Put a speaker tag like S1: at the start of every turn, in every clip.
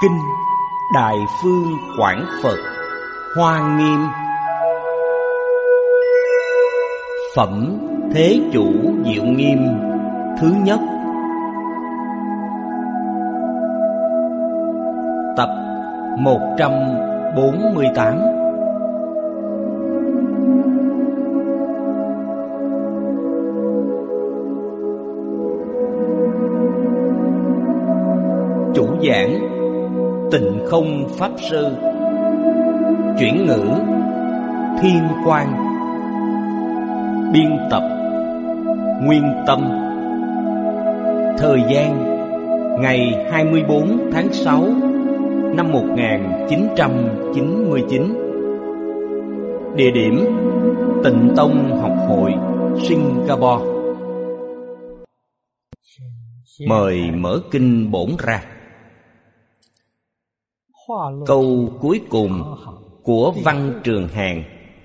S1: Kinh Đại Phương Quảng Phật Hoa Nghiêm. Phẩm Thế Chủ Diệu Nghiêm thứ nhất. Tập 148. Chủ giảng Tịnh Không Pháp Sư. Chuyển ngữ Thiên Quang. Biên tập Nguyên Tâm. Thời gian ngày 24 tháng 6 năm 1999. Địa điểm Tịnh Tông Học hội Singapore. Mời mở kinh bổn ra. Câu cuối cùng của văn Trường Hàn.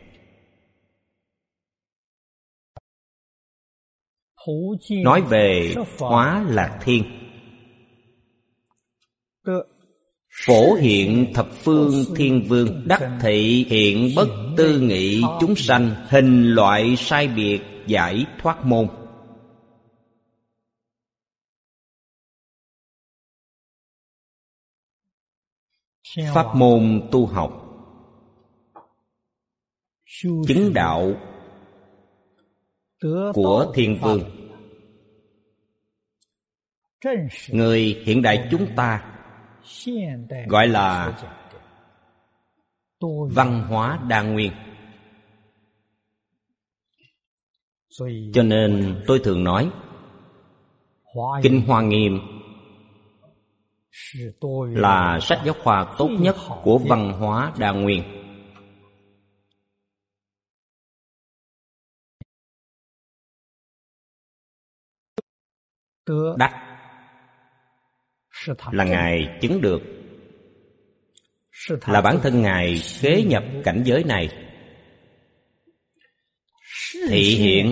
S1: Nói về Hóa Lạc Thiên. Phổ hiện thập phương thiên vương, đắc thị hiện bất tư nghị chúng sanh, hình loại sai biệt giải thoát môn. Pháp môn tu học chứng đạo của thiên vương. Người hiện đại chúng ta gọi là văn hóa đa nguyên. Cho nên tôi thường nói Kinh Hoa Nghiêm là sách giáo khoa tốt nhất của văn hóa đa nguyên. Đắc là Ngài chứng được, là bản thân Ngài khế nhập cảnh giới này. Thị hiện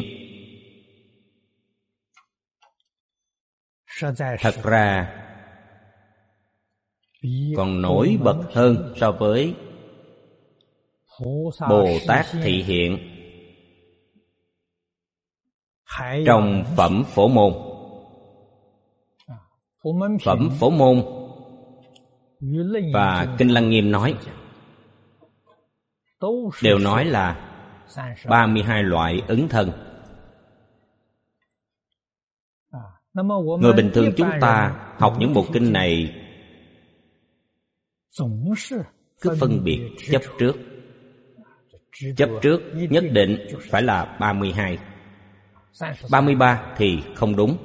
S1: thật ra còn nổi bật hơn so với Bồ Tát thị hiện trong Phẩm Phổ Môn. Phẩm Phổ Môn và Kinh Lăng Nghiêm nói đều nói là 32 loại ứng thân. Người bình thường chúng ta học những bộ kinh này cứ phân biệt chấp trước. Chấp trước nhất định phải là 32. 33 thì không đúng.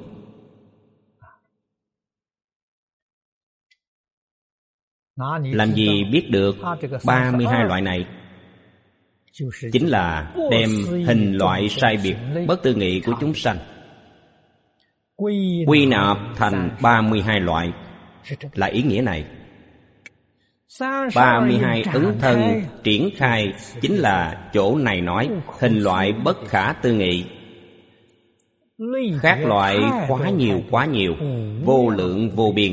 S1: Làm gì biết được 32 loại này? Chính là đem hình loại sai biệt bất tư nghị của chúng sanh quy nạp thành 32 loại, là ý nghĩa này. 32 ứng thân triển khai chính là chỗ này nói hình loại bất khả tư nghị. Khác loại quá nhiều, vô lượng vô biên.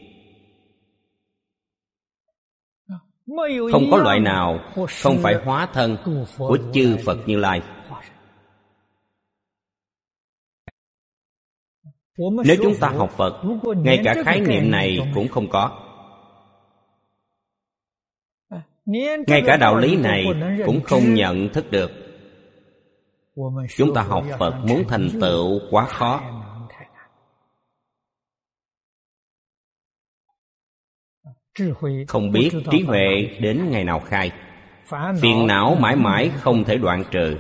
S1: Không có loại nào không phải hóa thân của chư Phật Như Lai. Nếu chúng ta học Phật, ngay cả khái niệm này cũng không có, ngay cả đạo lý này cũng không nhận thức được, chúng ta học Phật muốn thành tựu quá khó. Không biết trí huệ đến ngày nào khai. Phiền não mãi mãi không thể đoạn trừ.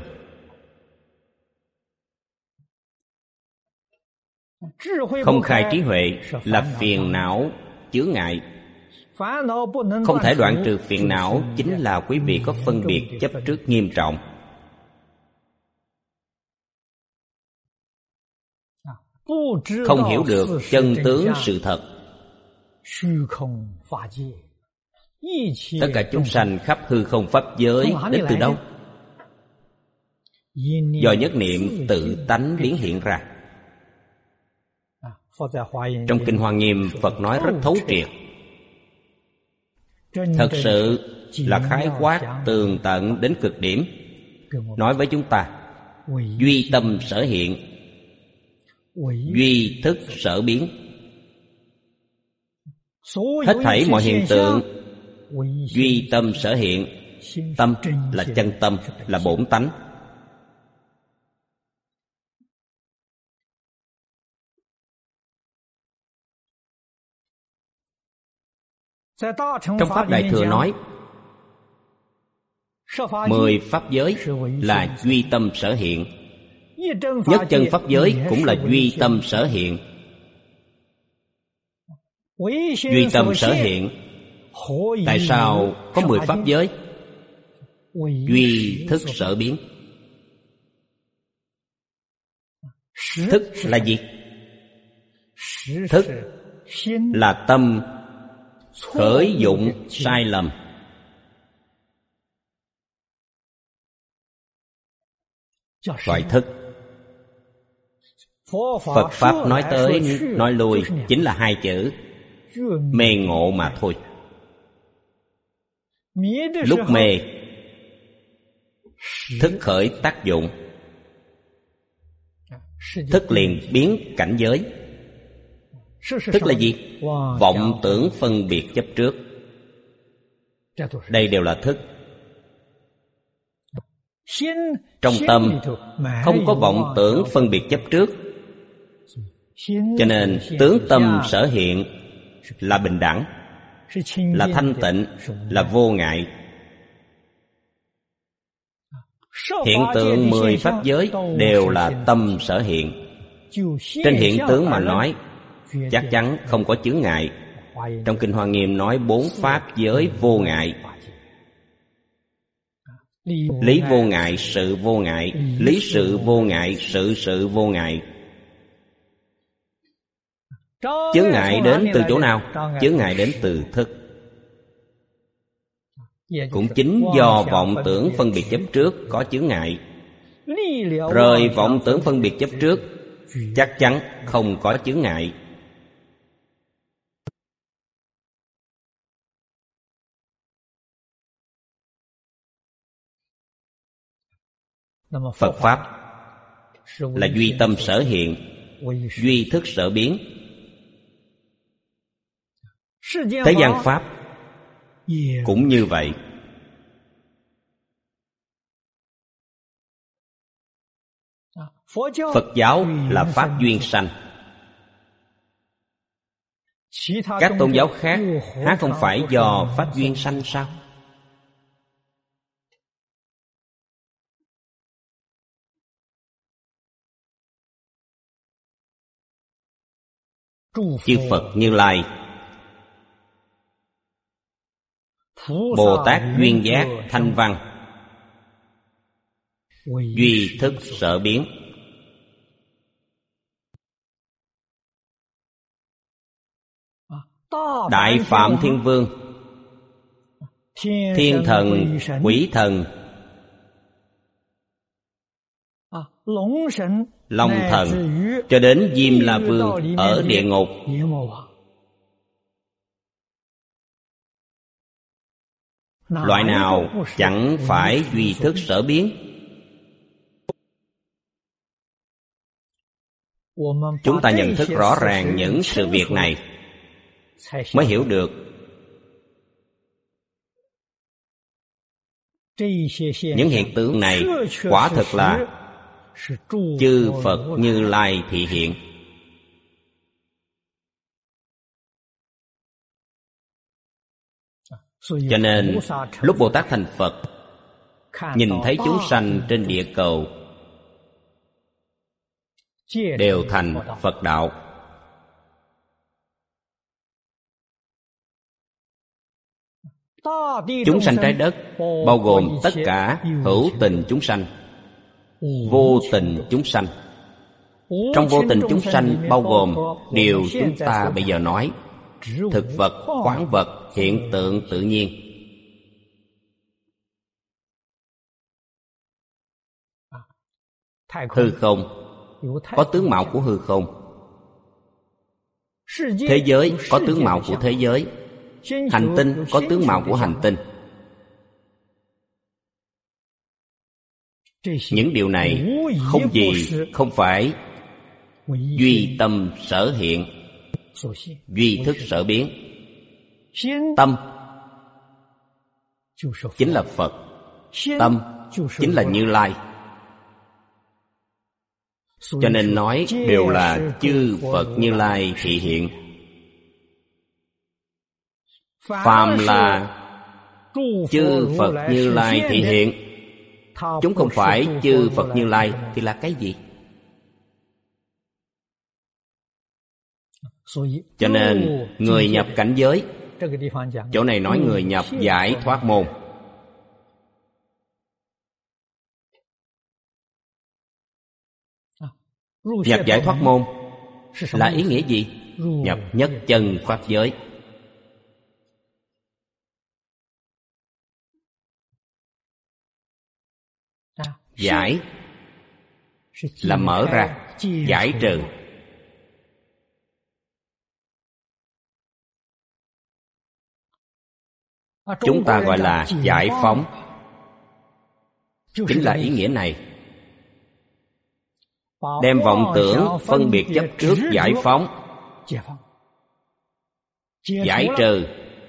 S1: Không khai trí huệ là phiền não chướng ngại. Không thể đoạn trừ phiền não chính là quý vị có phân biệt chấp trước nghiêm trọng. Không hiểu được chân tướng sự thật. Tất cả chúng sanh khắp hư không pháp giới đến từ đâu? Do nhất niệm tự tánh biến hiện ra. Trong Kinh Hoa Nghiêm, Phật nói rất thấu triệt. thật sự là khái quát tường tận đến cực điểm, nói với chúng ta duy tâm sở hiện, duy thức sở biến. Hết thảy mọi hiện tượng duy tâm sở hiện. Tâm là chân tâm, là bổn tánh. Trong Pháp Đại Thừa nói 10 pháp giới là duy tâm sở hiện. Nhất chân pháp giới cũng là duy tâm sở hiện. Duy tâm sở hiện. Tại sao có 10 pháp giới? Duy thức sở biến. Thức là gì? Thức là tâm khởi dụng sai lầm. Gọi thức. Phật Pháp nói tới nói lui chính là hai chữ mê ngộ mà thôi. Lúc mê, thức khởi tác dụng, thức liền biến cảnh giới. Thức là gì? Vọng tưởng phân biệt chấp trước. Đây đều là thức. Trong tâm không có vọng tưởng phân biệt chấp trước, cho nên tướng tâm sở hiện là bình đẳng, là thanh tịnh, là vô ngại. Hiện tượng 10 pháp giới đều là tâm sở hiện. Trên hiện tướng mà nói, chắc chắn không có chướng ngại. Trong Kinh Hoa Nghiêm nói 4 pháp giới vô ngại. Lý vô ngại, sự vô ngại, lý sự vô ngại, sự sự vô ngại. Chướng ngại đến từ chỗ nào? Chướng ngại đến từ thức. Cũng chính do vọng tưởng phân biệt chấp trước có chướng ngại. Rời vọng tưởng phân biệt chấp trước, chắc chắn không có chướng ngại. Phật Pháp là duy tâm sở hiện, duy thức sở biến. Thế gian Pháp cũng như vậy. Phật giáo là Pháp duyên sanh. Các tôn giáo khác há không phải do Pháp duyên sanh sao? Chư Phật Như Lai, Bồ Tát duyên giác thanh văn, duy thức sở biến. Đại Phạm Thiên Vương, thiên thần, quỷ thần, Long thần, cho đến Diêm La Vương ở địa ngục, loại nào chẳng phải duy thức sở biến? Chúng ta nhận thức rõ ràng những sự việc này mới hiểu được những hiện tượng này quả thực là chư Phật Như Lai thị hiện. Cho nên lúc Bồ Tát thành Phật, nhìn thấy chúng sanh trên địa cầu đều thành Phật đạo. Chúng sanh trái đất bao gồm tất cả hữu tình chúng sanh, vô tình chúng sanh. Trong vô tình chúng sanh bao gồm điều chúng ta bây giờ nói: thực vật, khoáng vật, hiện tượng tự nhiên. Hư không có tướng mạo của hư không, thế giới có tướng mạo của thế giới, Hành tinh có tướng mạo của hành tinh. Những điều này không gì không phải duy tâm sở hiện, duy thức sở biến. Tâm chính là Phật, tâm chính là Như Lai. Cho nên nói đều là chư Phật Như Lai thị hiện. Phàm là chư Phật Như Lai thị hiện, chúng không phải chư Phật Như Lai thì là cái gì? Cho nên người nhập cảnh giới, chỗ này nói người nhập giải thoát môn. Nhập giải thoát môn là ý nghĩa gì? Nhập nhất chân pháp giới. Giải là mở ra, giải trừ. Chúng ta gọi là giải phóng, chính là ý nghĩa này. Đem vọng tưởng phân biệt chấp trước giải phóng, giải trừ,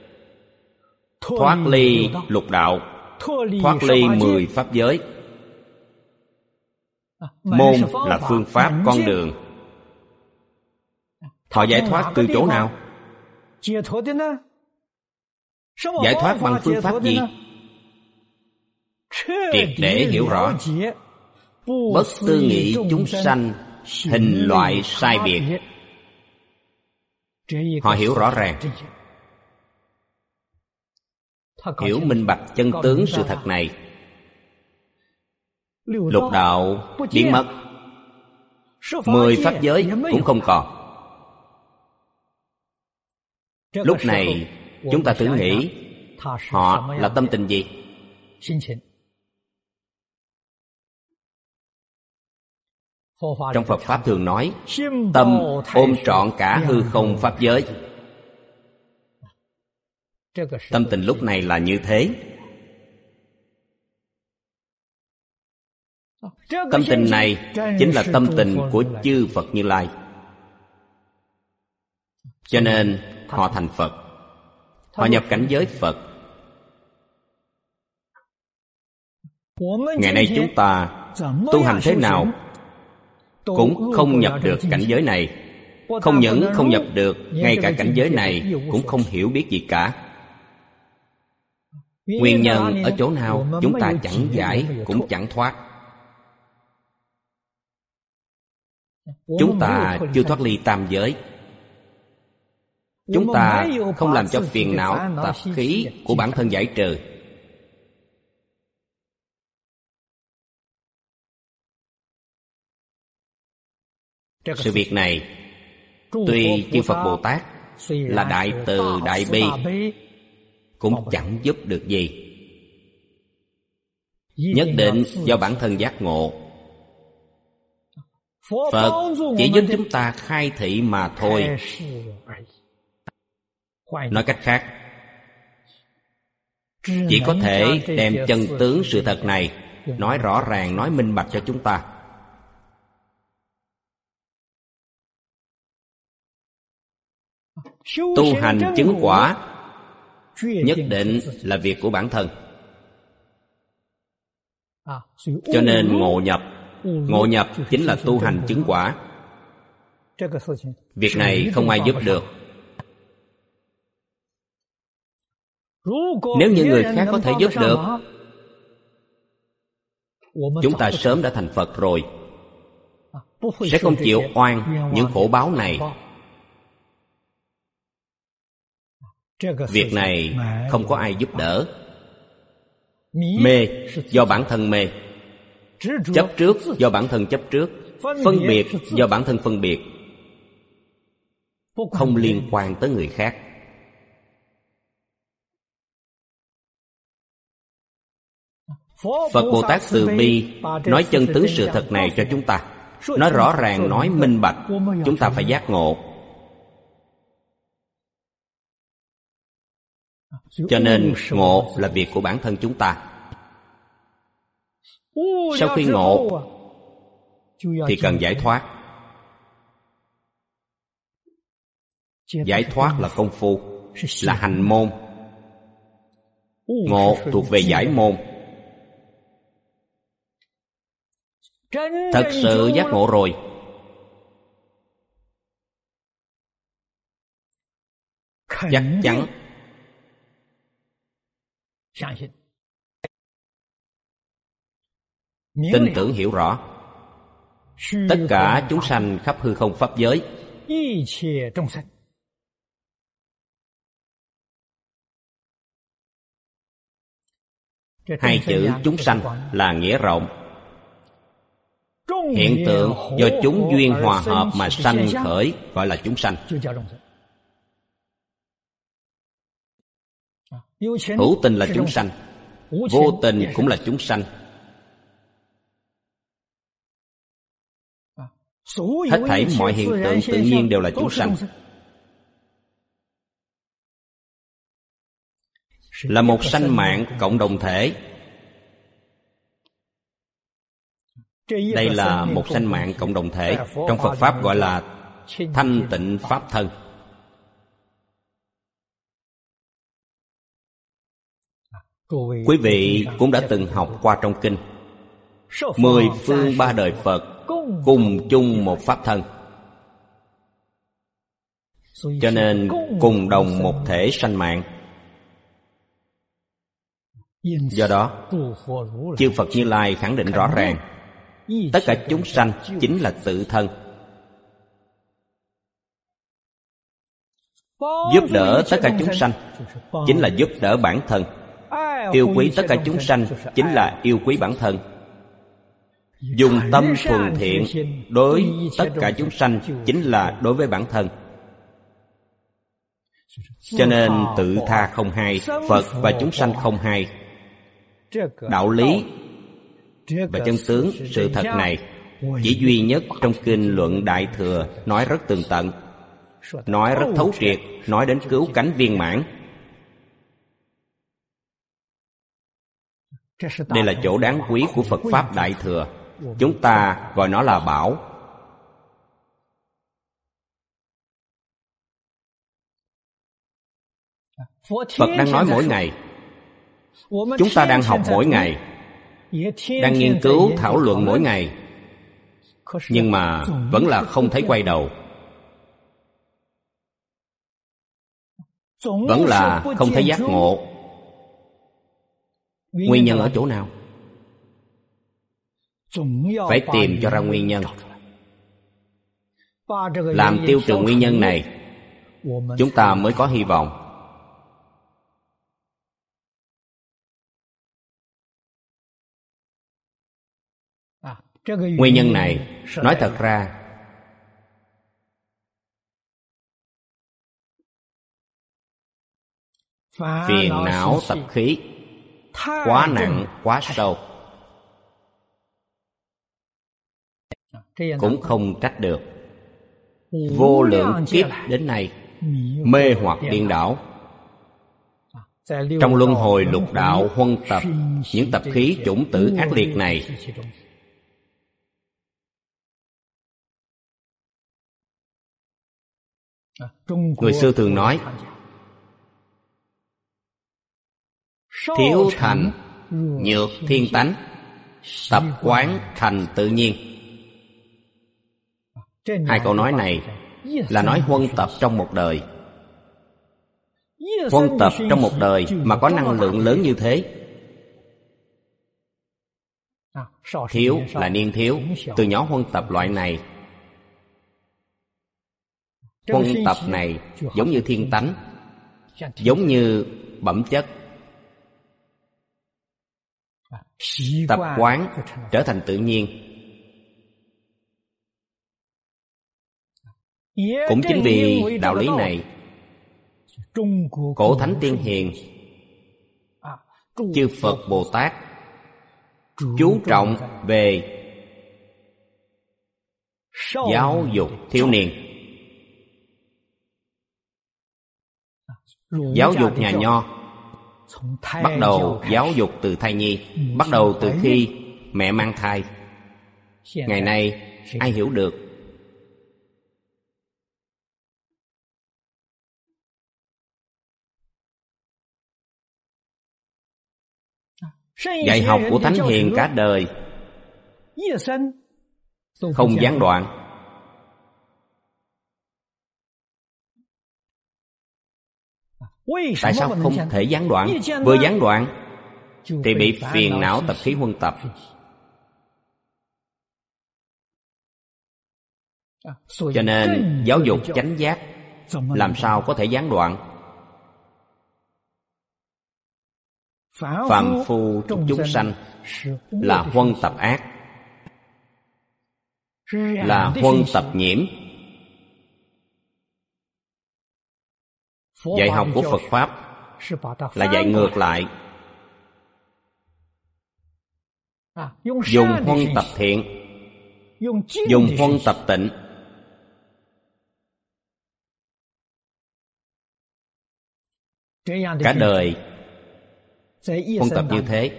S1: thoát ly lục đạo, thoát ly 10 pháp giới. Môn là phương pháp, con đường. Họ giải thoát từ chỗ nào? Giải thoát bằng phương pháp gì? Triệt để hiểu rõ, bất tư nghị chúng sanh hình loại sai biệt. Họ hiểu rõ ràng, hiểu minh bạch chân tướng sự thật này. Lục đạo biến mất, 10 pháp giới cũng không còn. Lúc này chúng ta thử nghĩ, họ là tâm tình gì? Trong Phật Pháp thường nói, tâm ôm trọn cả hư không pháp giới. Tâm tình lúc này là như thế. Tâm tình này chính là tâm tình của chư Phật Như Lai. Cho nên họ thành Phật, họ nhập cảnh giới Phật. Ngày nay chúng ta tu hành thế nào cũng không nhập được cảnh giới này. Không những không nhập được, ngay cả cảnh giới này cũng không hiểu biết gì cả. Nguyên nhân ở chỗ nào? Chúng ta chẳng giải cũng chẳng thoát. Chúng ta chưa thoát ly tam giới. Chúng ta không làm cho phiền não tập khí của bản thân giải trừ. Sự việc này, tuy chư Phật Bồ Tát là đại từ đại bi, cũng chẳng giúp được gì. Nhất định do bản thân giác ngộ. Phật chỉ giúp chúng ta khai thị mà thôi. Nói cách khác, chỉ có thể đem chân tướng sự thật này nói rõ ràng, nói minh bạch cho chúng ta. Tu hành chứng quả nhất định là việc của bản thân. Cho nên ngộ nhập chính là tu hành chứng quả. Việc này không ai giúp được. Nếu như người khác có thể giúp được, chúng ta sớm đã thành Phật rồi, sẽ không chịu oan những khổ báo này. Việc này không có ai giúp đỡ. Mê do bản thân mê, chấp trước do bản thân chấp trước, phân biệt do bản thân phân biệt, không liên quan tới người khác. Phật Bồ Tát từ bi nói chân tướng sự thật này cho chúng ta, nói rõ ràng, nói minh bạch. Chúng ta phải giác ngộ. Cho nên ngộ là việc của bản thân chúng ta. Sau khi ngộ thì cần giải thoát. Giải thoát là công phu, là hành môn. Ngộ thuộc về giải môn. Thật sự giác ngộ rồi, chắc chắn tin tưởng hiểu rõ tất cả chúng sanh khắp hư không pháp giới. Hai chữ chúng sanh là nghĩa rộng. Hiện tượng do chúng duyên hòa hợp mà sanh khởi gọi là chúng sanh. Hữu tình là chúng sanh, vô tình cũng là chúng sanh. Hết thảy mọi hiện tượng tự nhiên đều là chúng sanh. Là một sanh mạng cộng đồng thể. Đây là một sanh mạng cộng đồng thể. Trong Phật Pháp gọi là thanh tịnh Pháp thân. Quý vị cũng đã từng học qua trong kinh. 10 phương 3 đời Phật cùng chung một Pháp thân. Cho nên cùng đồng một thể sanh mạng. Do đó, chư Phật Như Lai khẳng định rõ ràng, tất cả chúng sanh chính là tự thân. Giúp đỡ tất cả chúng sanh chính là giúp đỡ bản thân. Yêu quý tất cả chúng sanh chính là yêu quý bản thân. Dùng tâm thuần thiện đối tất cả chúng sanh chính là đối với bản thân. Cho nên tự tha không hai, Phật và chúng sanh không hai. Đạo lý và chân tướng sự thật này chỉ duy nhất trong kinh Luận Đại Thừa nói rất tường tận, nói rất thấu triệt, nói đến cứu cánh viên mãn. Đây là chỗ đáng quý của Phật Pháp Đại Thừa. Chúng ta gọi nó là bảo. Phật đang nói mỗi ngày. Chúng ta đang học mỗi ngày, đang nghiên cứu thảo luận mỗi ngày. Nhưng mà vẫn là không thấy quay đầu, vẫn là không thấy giác ngộ. Nguyên nhân ở chỗ nào? Phải tìm cho ra nguyên nhân. Làm tiêu trừ nguyên nhân này, chúng ta mới có hy vọng. Nguyên nhân này, nói thật ra, phiền não tập khí quá nặng, quá sâu, cũng không trách được. Vô lượng kiếp đến nay mê hoặc điên đảo. Trong luân hồi lục đạo huân tập những tập khí chủng tử ác liệt này. Người xưa thường nói, thiếu thành nhược thiên tánh, tập quán thành tự nhiên. Hai câu nói này là nói huân tập trong một đời. Huân tập trong một đời mà có năng lượng lớn như thế. Thiếu là niên thiếu, từ nhỏ huân tập loại này. Huân tập này giống như thiên tánh, giống như bẩm chất. Tập quán trở thành tự nhiên. Cũng chính vì đạo lý này, cổ thánh tiên hiền, chư Phật Bồ Tát chú trọng về giáo dục thiếu niên. Giáo dục nhà nho Bắt đầu giáo dục từ thai nhi, bắt đầu từ khi mẹ mang thai. Ngày nay ai hiểu được? Dạy học của Thánh Hiền cả đời không gián đoạn. Tại sao không thể gián đoạn? Vừa gián đoạn thì bị phiền não tập khí huân tập. Cho nên giáo dục chánh giác làm sao có thể gián đoạn? Phàm phu chúng sanh là huân tập ác, là huân tập nhiễm. Dạy học của Phật Pháp là dạy ngược lại, dùng huân tập thiện, dùng huân tập tịnh. Cả đời huân tập như thế,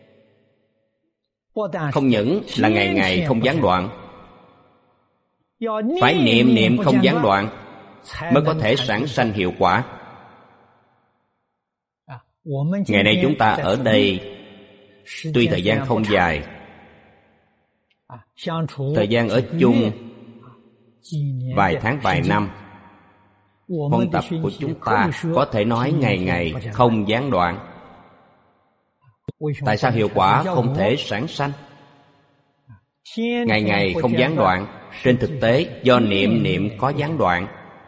S1: không những là ngày ngày không gián đoạn, phải niệm niệm không gián đoạn mới có thể sản sanh hiệu quả. Ngày nay chúng ta ở đây tuy thời gian không dài, thời gian ở chung vài tháng vài năm, huân tập của chúng ta có thể nói ngày ngày không gián đoạn. Tại sao hiệu quả không thể sản sanh? Ngày ngày không gián đoạn, trên thực tế do niệm niệm có gián đoạn.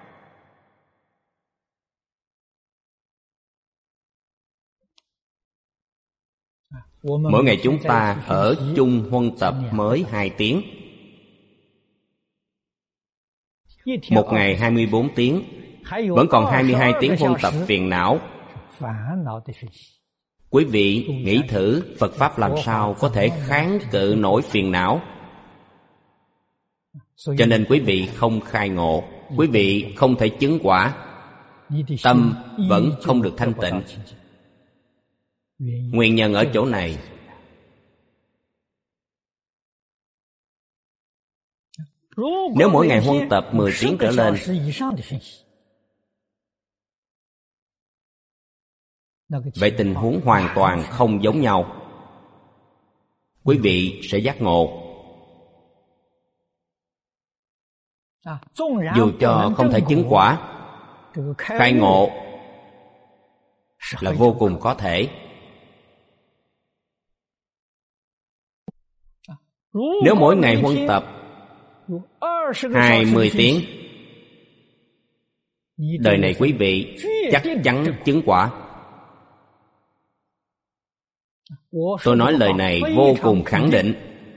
S1: Mỗi ngày chúng ta ở chung huân tập mới 2 tiếng. Một ngày 24 tiếng, vẫn còn 22 tiếng huân tập phiền não. Quý vị nghĩ thử Phật Pháp làm sao có thể kháng cự nổi phiền não. Cho nên quý vị không khai ngộ, quý vị không thể chứng quả, tâm vẫn không được thanh tịnh. Nguyên nhân ở chỗ này. Nếu mỗi ngày huân tập 10 tiếng trở lên, vậy tình huống hoàn toàn không giống nhau. Quý vị sẽ giác ngộ. Dù cho không thể chứng quả, khai ngộ là vô cùng có thể. Nếu mỗi ngày huân tập 20 tiếng, đời này quý vị chắc chắn chứng quả. Tôi nói lời này vô cùng khẳng định.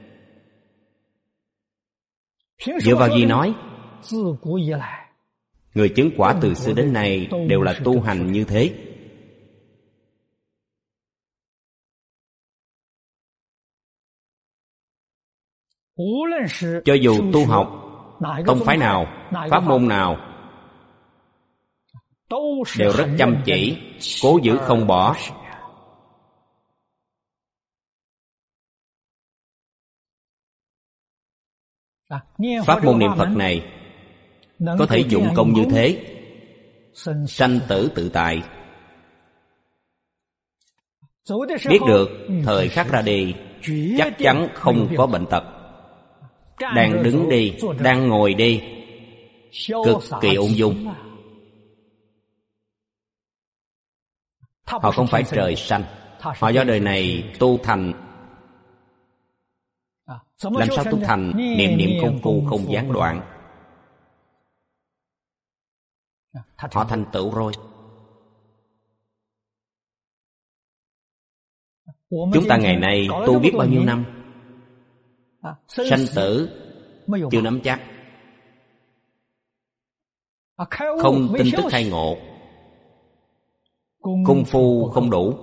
S1: Dựa vào gì nói? Người chứng quả từ xưa đến nay đều là tu hành như thế. Cho dù tu học tông phái nào, pháp môn nào, đều rất chăm chỉ, cố giữ không bỏ. Pháp môn niệm Phật này có thể dụng công như thế, sanh tử tự tại. Biết được thời khắc ra đi chắc chắn không có bệnh tật. Đang đứng đi, đang ngồi đi, cực kỳ ung dung. Họ không phải trời sanh, họ do đời này tu thành. Làm sao tu thành? Niệm niệm công phu không gián đoạn. Họ thành tựu rồi. Chúng ta ngày nay tu biết bao nhiêu năm, sanh tử chưa nắm chắc, không tin tức khai ngộ, công phu không đủ.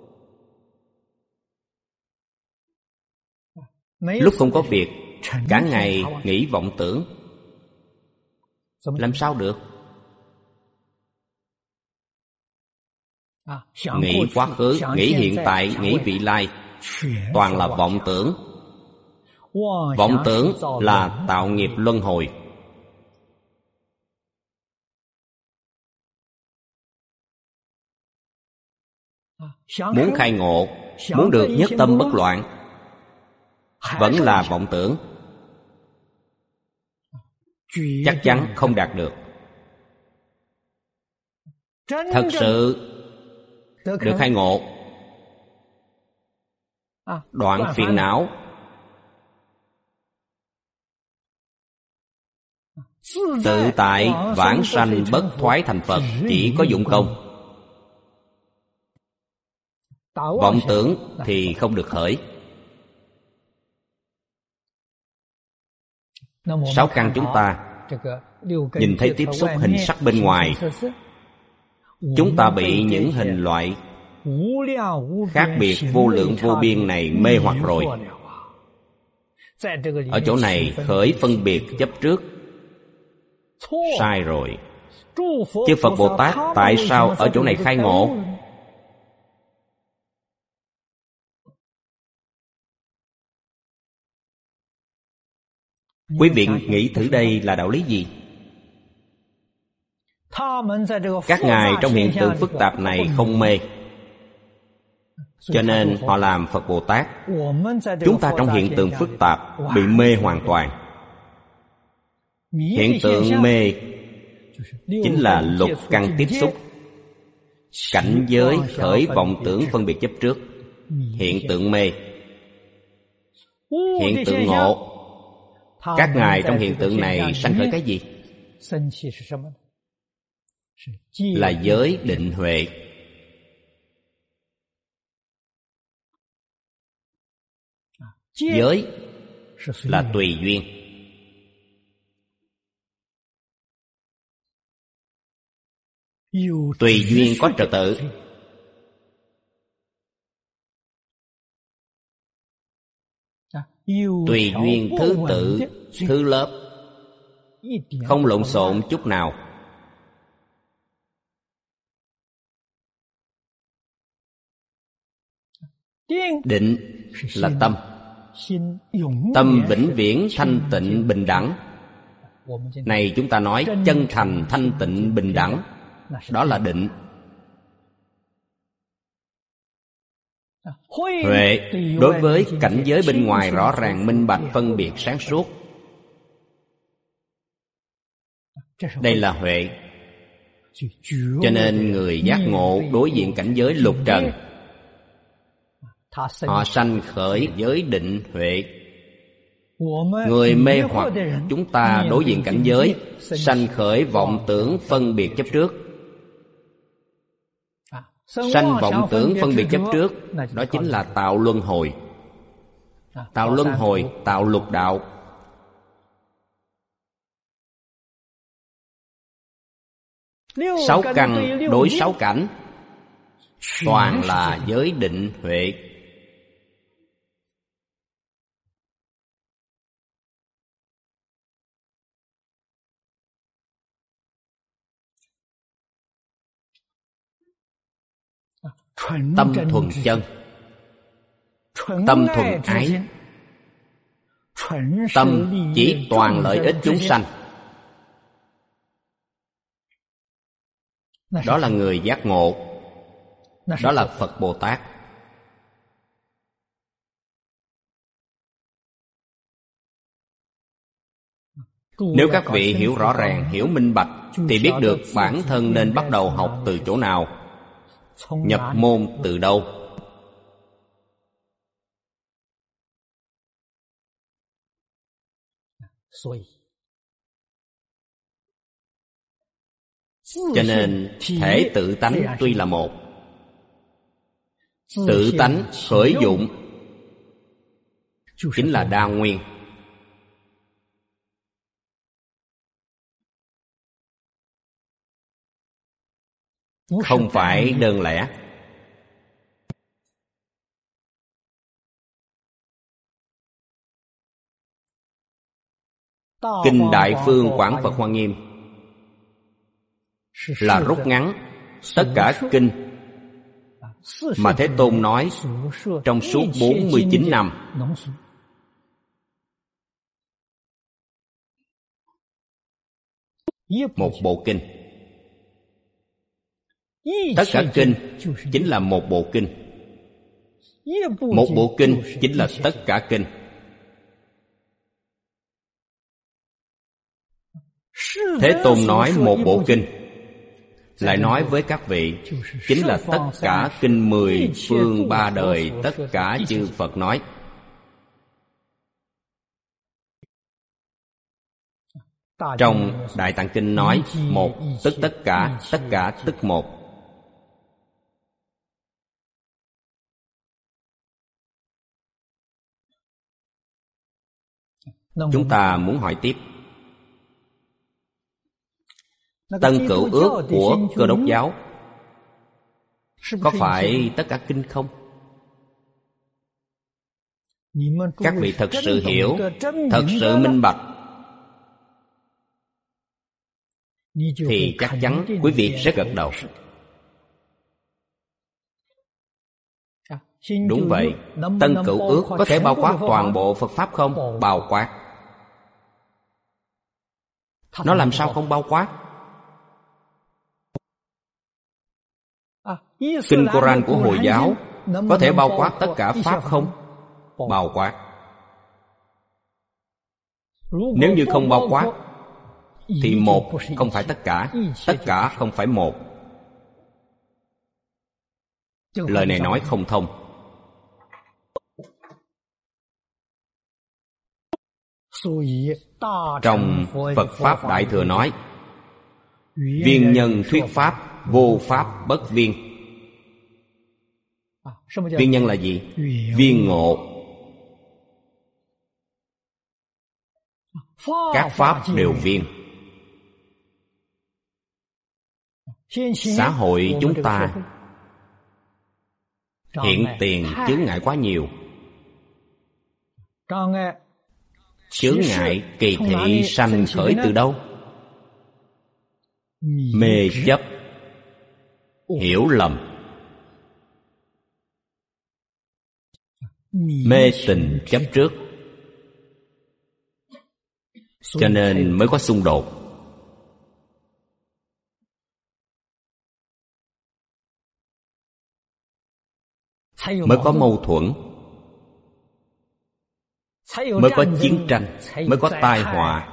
S1: Lúc không có việc, cả ngày nghĩ vọng tưởng, làm sao được? Nghĩ quá khứ, nghĩ hiện tại, nghĩ vị lai, toàn là vọng tưởng. Vọng tưởng là tạo nghiệp luân hồi. Muốn khai ngộ, muốn được nhất tâm bất loạn, vẫn là vọng tưởng. Chắc chắn không đạt được. Thật sự được khai ngộ, đoạn phiền não, tự tại vãng sanh bất thoái thành Phật, chỉ có dụng công. Vọng tưởng thì không được khởi. 6 căn chúng ta nhìn thấy tiếp xúc hình sắc bên ngoài, chúng ta bị những hình loại khác biệt vô lượng vô biên này mê hoặc rồi. Ở chỗ này khởi phân biệt chấp trước, sai rồi. Chư Phật Bồ Tát tại sao ở chỗ này khai ngộ? Quý vị nghĩ thử đây là đạo lý gì? Các ngài trong hiện tượng phức tạp này không mê, cho nên họ làm Phật Bồ Tát. Chúng ta trong hiện tượng phức tạp bị mê hoàn toàn. Hiện tượng mê chính là lục căn tiếp xúc. Cảnh giới khởi vọng tưởng phân biệt chấp trước. Hiện tượng mê. Hiện tượng ngộ. Các ngài trong hiện tượng này sanh khởi cái gì? Là giới định huệ. Giới là tùy duyên. Tùy duyên có trật tự. Tùy duyên thứ tự, thứ lớp, không lộn xộn chút nào. Định là tâm. Tâm vĩnh viễn thanh tịnh bình đẳng. Này chúng ta nói chân thành thanh tịnh bình đẳng, đó là định. Huệ đối với cảnh giới bên ngoài rõ ràng minh bạch phân biệt sáng suốt. Đây là huệ. Cho nên người giác ngộ đối diện cảnh giới lục trần, họ sanh khởi giới định huệ. Người mê hoặc chúng ta đối diện cảnh giới sanh khởi vọng tưởng phân biệt chấp trước. Sanh vọng tưởng phân biệt chấp trước, đó chính là tạo luân hồi. Tạo luân hồi, tạo lục đạo. Sáu căn đối sáu cảnh, toàn là giới định huệ. Tâm thuần chân, tâm thuần ái, tâm chỉ toàn lợi ích chúng sanh. Đó là người giác ngộ, đó là Phật Bồ Tát. Nếu các vị hiểu rõ ràng, hiểu minh bạch, thì biết được bản thân nên bắt đầu học từ chỗ nào, nhập môn từ đâu. Cho nên thể tự tánh tuy là một, tự tánh khởi dụng chính là đa nguyên. Không phải đơn lẻ. Kinh Đại Phương Quảng Phật Hoa Nghiêm là rút ngắn tất cả kinh mà Thế Tôn nói trong suốt 49 năm. Một bộ kinh. Tất cả kinh chính là một bộ kinh. Một bộ kinh chính là tất cả kinh. Thế Tôn nói một bộ kinh, lại nói với các vị chính là tất cả kinh 10 phương 3 đời, tất cả chư Phật nói. Trong Đại Tạng Kinh nói một tức tất cả tức một. Chúng ta muốn hỏi tiếp, Tân Cựu Ước của Cơ Đốc giáo có phải tất cả kinh không? Các vị thật sự hiểu, thật sự minh bạch, thì chắc chắn quý vị sẽ gật đầu. Đúng vậy, Tân Cựu Ước có thể bao quát toàn bộ Phật Pháp không? Bao quát. Nó làm sao không bao quát? Kinh Koran của Hồi giáo có thể bao quát tất cả Pháp không? Bao quát. Nếu như không bao quát thì một không phải tất cả không phải một. Lời này nói không thông. Trong Phật Pháp Đại Thừa nói, viên nhân thuyết Pháp, vô Pháp bất viên. Viên nhân là gì? Viên ngộ. Các Pháp đều viên. Xã hội chúng ta hiện tiền chướng ngại quá nhiều. Chướng ngại kỳ thị sanh khởi từ đâu? Mê chấp, hiểu lầm, mê tình chấp trước, cho nên mới có xung đột. Mới có mâu thuẫn, mới có chiến tranh, mới có tai họa.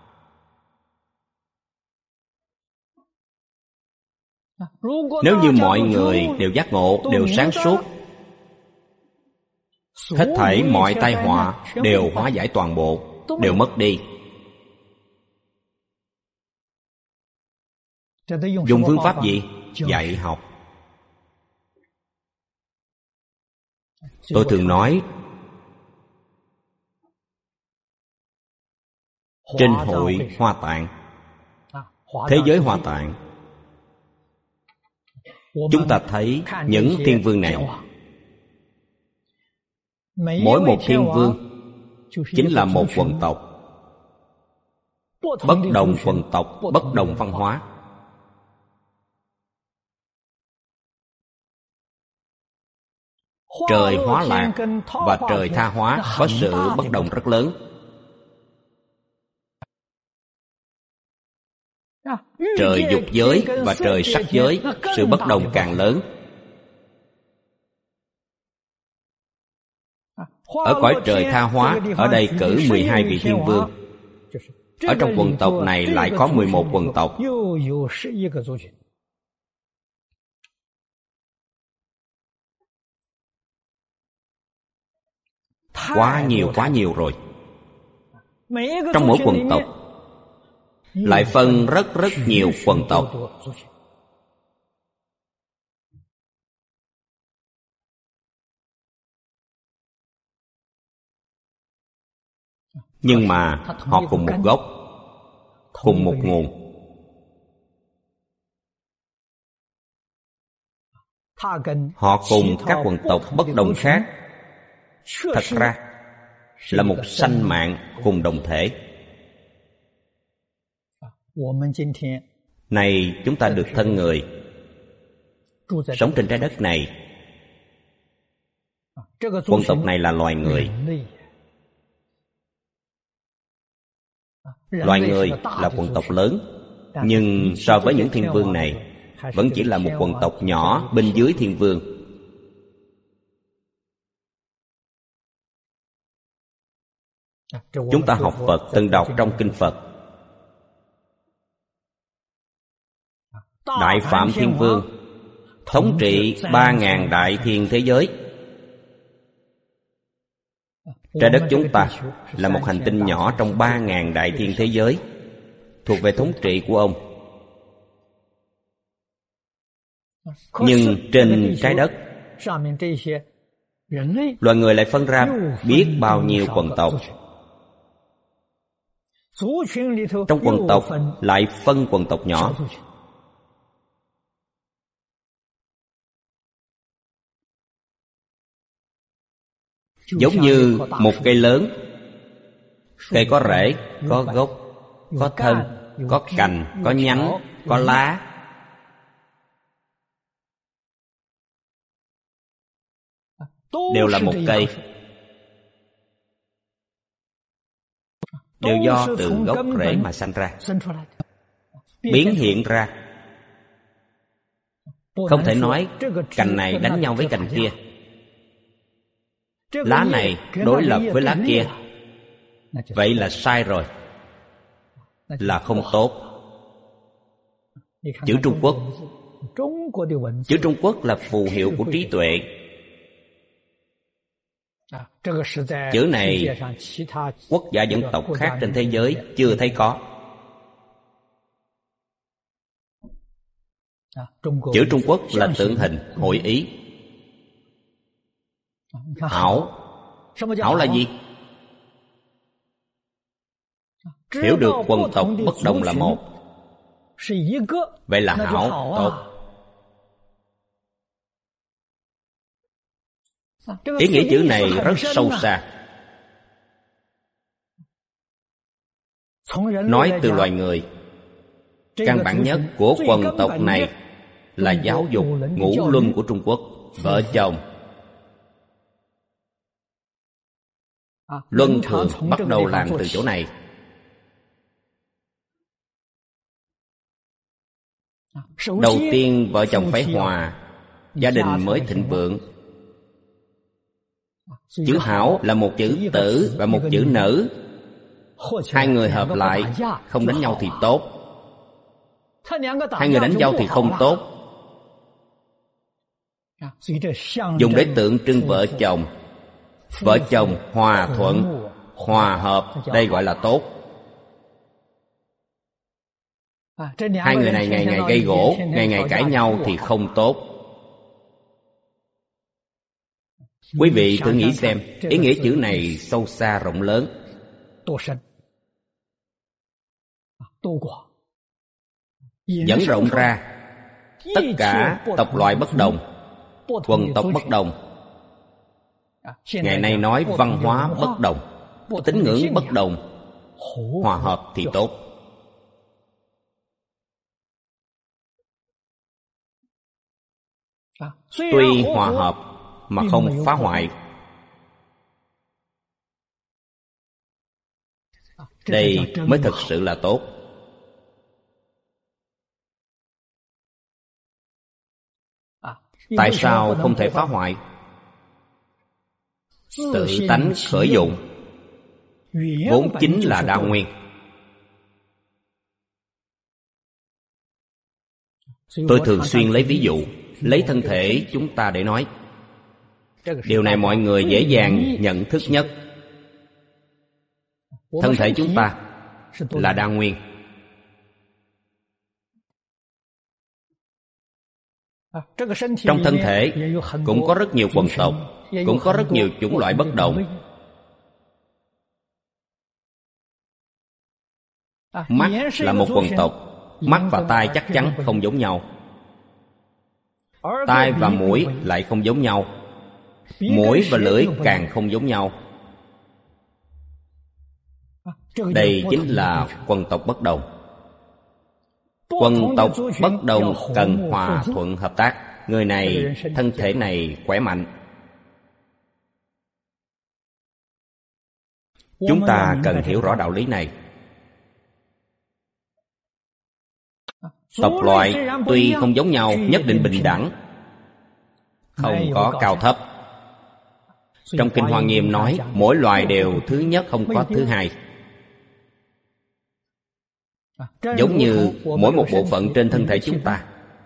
S1: Nếu như mọi người đều giác ngộ, đều sáng suốt, hết thảy mọi tai họa đều hóa giải toàn bộ, đều mất đi. Dùng phương pháp gì? Dạy học. Tôi thường nói, trên hội Hoa Tạng, thế giới Hoa Tạng, chúng ta thấy những thiên vương này. Mỗi một thiên vương chính là một quần tộc. Bất đồng quần tộc, bất đồng văn hóa. Trời Hóa Lạc và trời Tha Hóa có sự bất đồng rất lớn. Trời dục giới và trời sắc giới, sự bất đồng càng lớn. Ở cõi trời Tha Hóa, ở đây cử 12 vị thiên vương. Ở trong quần tộc này lại có 11 quần tộc. Quá nhiều rồi. Trong mỗi quần tộc lại phân rất nhiều quần tộc. Nhưng mà họ cùng một gốc, cùng một nguồn. Họ cùng các quần tộc bất đồng khác, thật ra là một sanh mạng cùng đồng thể. Này chúng ta được thân người, sống trên trái đất này Quần tộc này là loài người. Loài người là quần tộc lớn, nhưng so với những thiên vương này vẫn chỉ là một quần tộc nhỏ bên dưới thiên vương. Chúng ta học Phật từng đọc trong kinh Phật, Đại Phạm Thiên Vương thống trị 3.000 đại thiên thế giới. Trái đất chúng ta là một hành tinh nhỏ trong 3.000 đại thiên thế giới, thuộc về thống trị của ông. Nhưng trên trái đất, loài người lại phân ra biết bao nhiêu quần tộc. Trong quần tộc lại phân quần tộc nhỏ. Giống như một cây lớn. Cây có rễ, có gốc, có thân, có cành, có nhánh, có lá. Đều là một cây. Đều do từ gốc rễ mà sanh ra, biến hiện ra. Không thể nói cành này đánh nhau với cành kia, lá này đối lập với lá kia. Vậy là sai rồi, là không tốt. Chữ Trung Quốc, chữ Trung Quốc là phù hiệu của trí tuệ. Chữ này quốc gia dân tộc khác trên thế giới chưa thấy có. Chữ Trung Quốc là tượng hình, hội ý. Hảo. Hảo là gì? Hiểu được quần tộc bất đồng là một. Vậy là hảo, tốt. Ý nghĩa chữ này rất sâu xa. Nói từ loài người, căn bản nhất của quần tộc này là giáo dục ngũ luân của Trung Quốc. Vợ chồng luân thường bắt đầu làm từ chỗ này. Đầu tiên vợ chồng phải hòa, gia đình mới thịnh vượng. Chữ hảo là một chữ tử và một chữ nữ. Hai người hợp lại, không đánh nhau thì tốt. Hai người đánh nhau thì không tốt. Dùng để tượng trưng vợ chồng. Vợ chồng hòa thuận, hòa hợp, đây gọi là tốt. Hai người này ngày ngày gây gổ, ngày ngày cãi nhau thì không tốt. Quý vị thử nghĩ xem, ý nghĩa chữ này sâu xa rộng lớn. Dẫn rộng ra, tất cả tộc loại bất đồng, quần tộc bất đồng. Ngày nay nói văn hóa bất đồng, tín ngưỡng bất đồng, hòa hợp thì tốt. Tuy hòa hợp mà không phá hoại. Đây mới thực sự là tốt. Tại sao không thể phá hoại? Tự tánh khởi dụng vốn chính là đa nguyên. Tôi thường xuyên lấy ví dụ, lấy thân thể chúng ta để nói. Điều này mọi người dễ dàng nhận thức nhất. Thân thể chúng ta là đa nguyên. Trong thân thể cũng có rất nhiều quần tộc, cũng có rất nhiều chủng loại bất đồng. Mắt là một quần tộc. Mắt và tai chắc chắn không giống nhau. Tai và mũi lại không giống nhau. Mũi và lưỡi càng không giống nhau. Đây chính là quần tộc bất đồng. Quần tộc bất đồng cần hòa thuận hợp tác. Người này, thân thể này khỏe mạnh, Chúng ta cần hiểu rõ đạo lý này. Tộc loại tuy không giống nhau, nhất định bình đẳng, không có cao thấp. Trong Kinh Hoa Nghiêm nói, mỗi loài đều thứ nhất, không có thứ hai. Giống như mỗi một bộ phận trên thân thể chúng ta.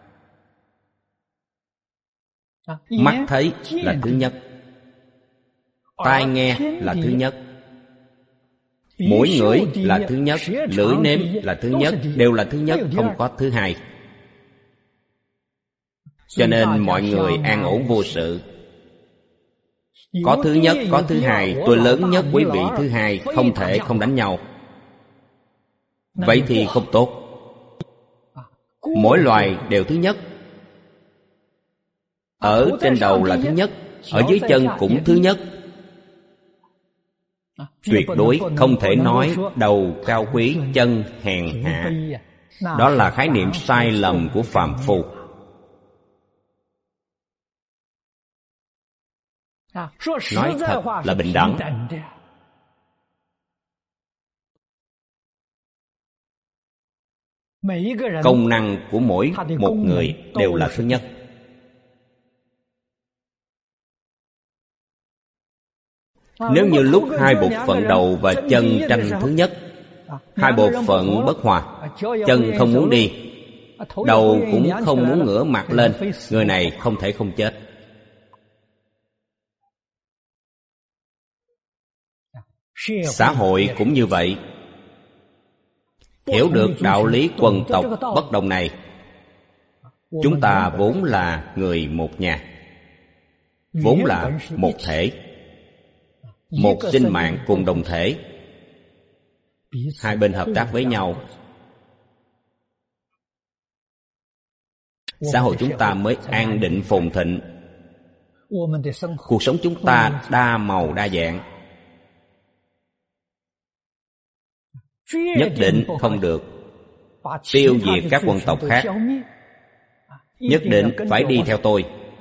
S1: Mắt thấy là thứ nhất, tai nghe là thứ nhất, mũi ngửi là thứ nhất, lưỡi nếm là thứ nhất, đều là thứ nhất, không có thứ hai. Cho nên mọi người an ổn vô sự. Có thứ nhất, có thứ hai, tôi lớn nhất, quý vị thứ hai, không thể không đánh nhau. Vậy thì không tốt. Mỗi loài đều thứ nhất. Ở trên đầu là thứ nhất, ở dưới chân cũng thứ nhất. Tuyệt đối không thể nói đầu cao quý, chân hèn hạ. Đó là khái niệm sai lầm của phàm phu. Nói thật là bình đẳng. Công năng của mỗi một người đều là thứ nhất. Nếu như lúc hai bộ phận đầu và chân tranh thứ nhất, hai bộ phận bất hòa, chân không muốn đi, đầu cũng không muốn ngửa mặt lên, người này không thể không chết. Xã hội cũng như vậy. Hiểu được đạo lý quần tộc bất đồng này, chúng ta vốn là người một nhà, vốn là một thể, một sinh mạng cùng đồng thể. Hai bên hợp tác với nhau, xã hội chúng ta mới an định phồn thịnh. Cuộc sống chúng ta đa màu đa dạng. Nhất định không được tiêu diệt các quần tộc khác. Nhất định phải đi theo tôi.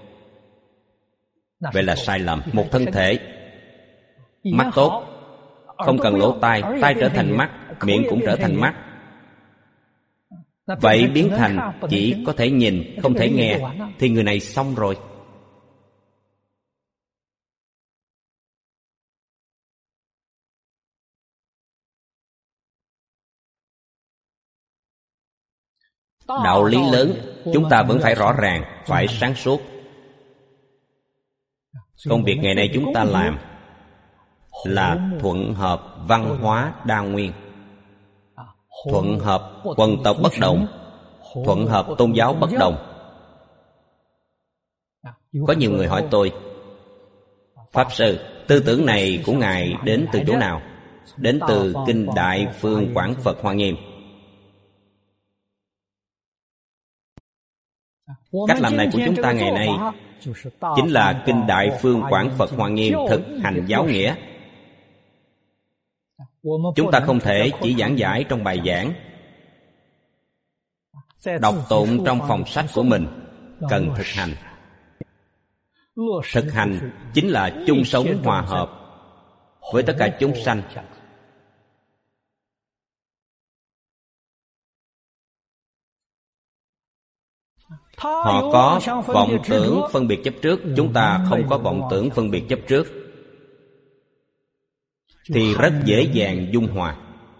S1: Vậy là sai lầm. Một thân thể, mắt tốt, không cần lỗ tai, tai trở thành mắt, miệng cũng trở thành mắt. Vậy biến thành chỉ có thể nhìn, không thể nghe, thì người này xong rồi. Đạo lý lớn chúng ta vẫn phải rõ ràng, phải sáng suốt. Công việc ngày nay chúng ta làm là thuận hợp văn hóa đa nguyên, thuận hợp quần tộc bất đồng, thuận hợp tôn giáo bất đồng. Có nhiều người hỏi tôi, Pháp Sư, tư tưởng này của Ngài đến từ chỗ nào? Đến từ Kinh Đại Phương Quảng Phật Hoa Nghiêm. Cách làm này của chúng ta ngày nay chính là Kinh Đại Phương Quảng Phật Hoa Nghiêm thực hành giáo nghĩa. Chúng ta không thể chỉ giảng giải trong bài giảng, đọc tụng trong phòng sách của mình, cần thực hành. Thực hành chính là chung sống hòa hợp với tất cả chúng sanh. Họ có vọng tưởng phân biệt chấp trước, chúng ta không có vọng tưởng phân biệt chấp trước, thì rất dễ dàng dung hòa.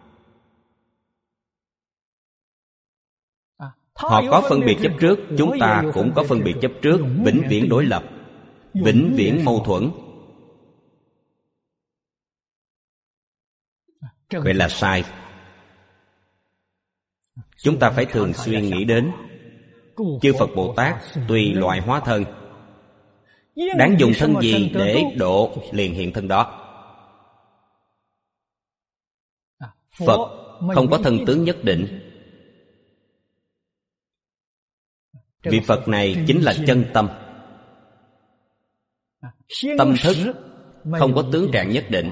S1: Họ có phân biệt chấp trước, chúng ta cũng có phân biệt chấp trước, vĩnh viễn đối lập, vĩnh viễn mâu thuẫn. Vậy là sai. Chúng ta phải thường xuyên nghĩ đến chư Phật Bồ Tát tùy loại hóa thân, đáng dùng thân gì để độ liền hiện thân đó. Phật không có thân tướng nhất định. Vị Phật này chính là chân tâm. Tâm thức không có tướng trạng nhất định,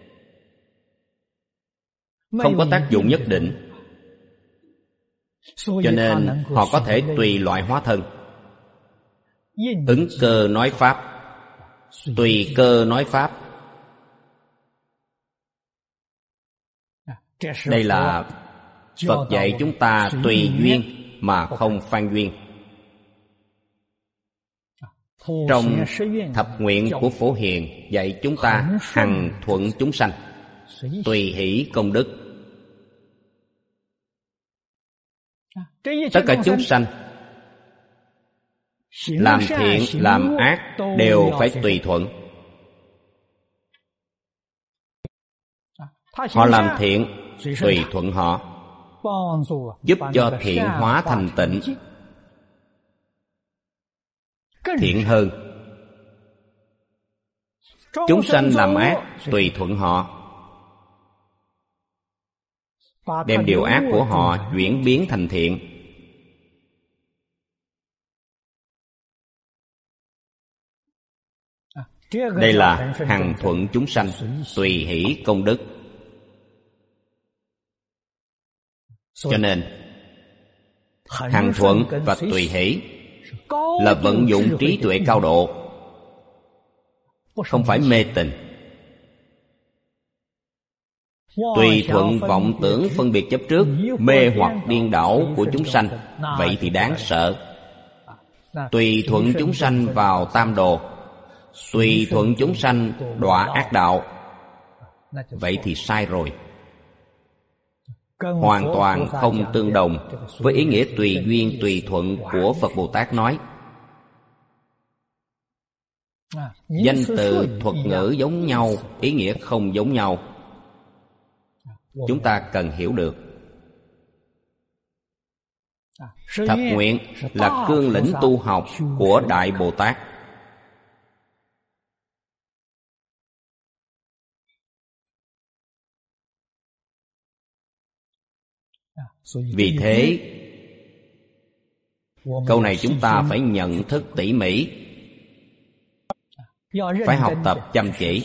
S1: không có tác dụng nhất định. Cho nên họ có thể tùy loại hóa thân. Ứng cơ nói Pháp, tùy cơ nói Pháp. Đây là Phật dạy chúng ta tùy duyên mà không phan duyên. Trong thập nguyện của Phổ Hiền dạy chúng ta hằng thuận chúng sanh, tùy hỷ công đức. Tất cả chúng sanh làm thiện làm ác đều phải tùy thuận. Họ làm thiện tùy thuận họ, giúp cho thiện hóa thành tịnh, thiện hơn. Chúng sanh làm ác tùy thuận họ, đem điều ác của họ chuyển biến thành thiện. Đây là hằng thuận chúng sanh, tùy hỷ công đức. Cho nên hằng thuận và tùy hỷ là vận dụng trí tuệ cao độ, không phải mê tín. Tùy thuận vọng tưởng phân biệt chấp trước, mê hoặc điên đảo của chúng sanh, vậy thì đáng sợ. Tùy thuận chúng sanh vào tam đồ, tùy thuận chúng sanh đọa ác đạo, vậy thì sai rồi. Hoàn toàn không tương đồng với ý nghĩa tùy duyên tùy thuận của Phật Bồ Tát nói. Danh từ thuật ngữ giống nhau, ý nghĩa không giống nhau. Chúng ta cần hiểu được. Thập nguyện là cương lĩnh tu học của Đại Bồ Tát. Vì thế, câu này chúng ta phải nhận thức tỉ mỉ, phải học tập chăm chỉ.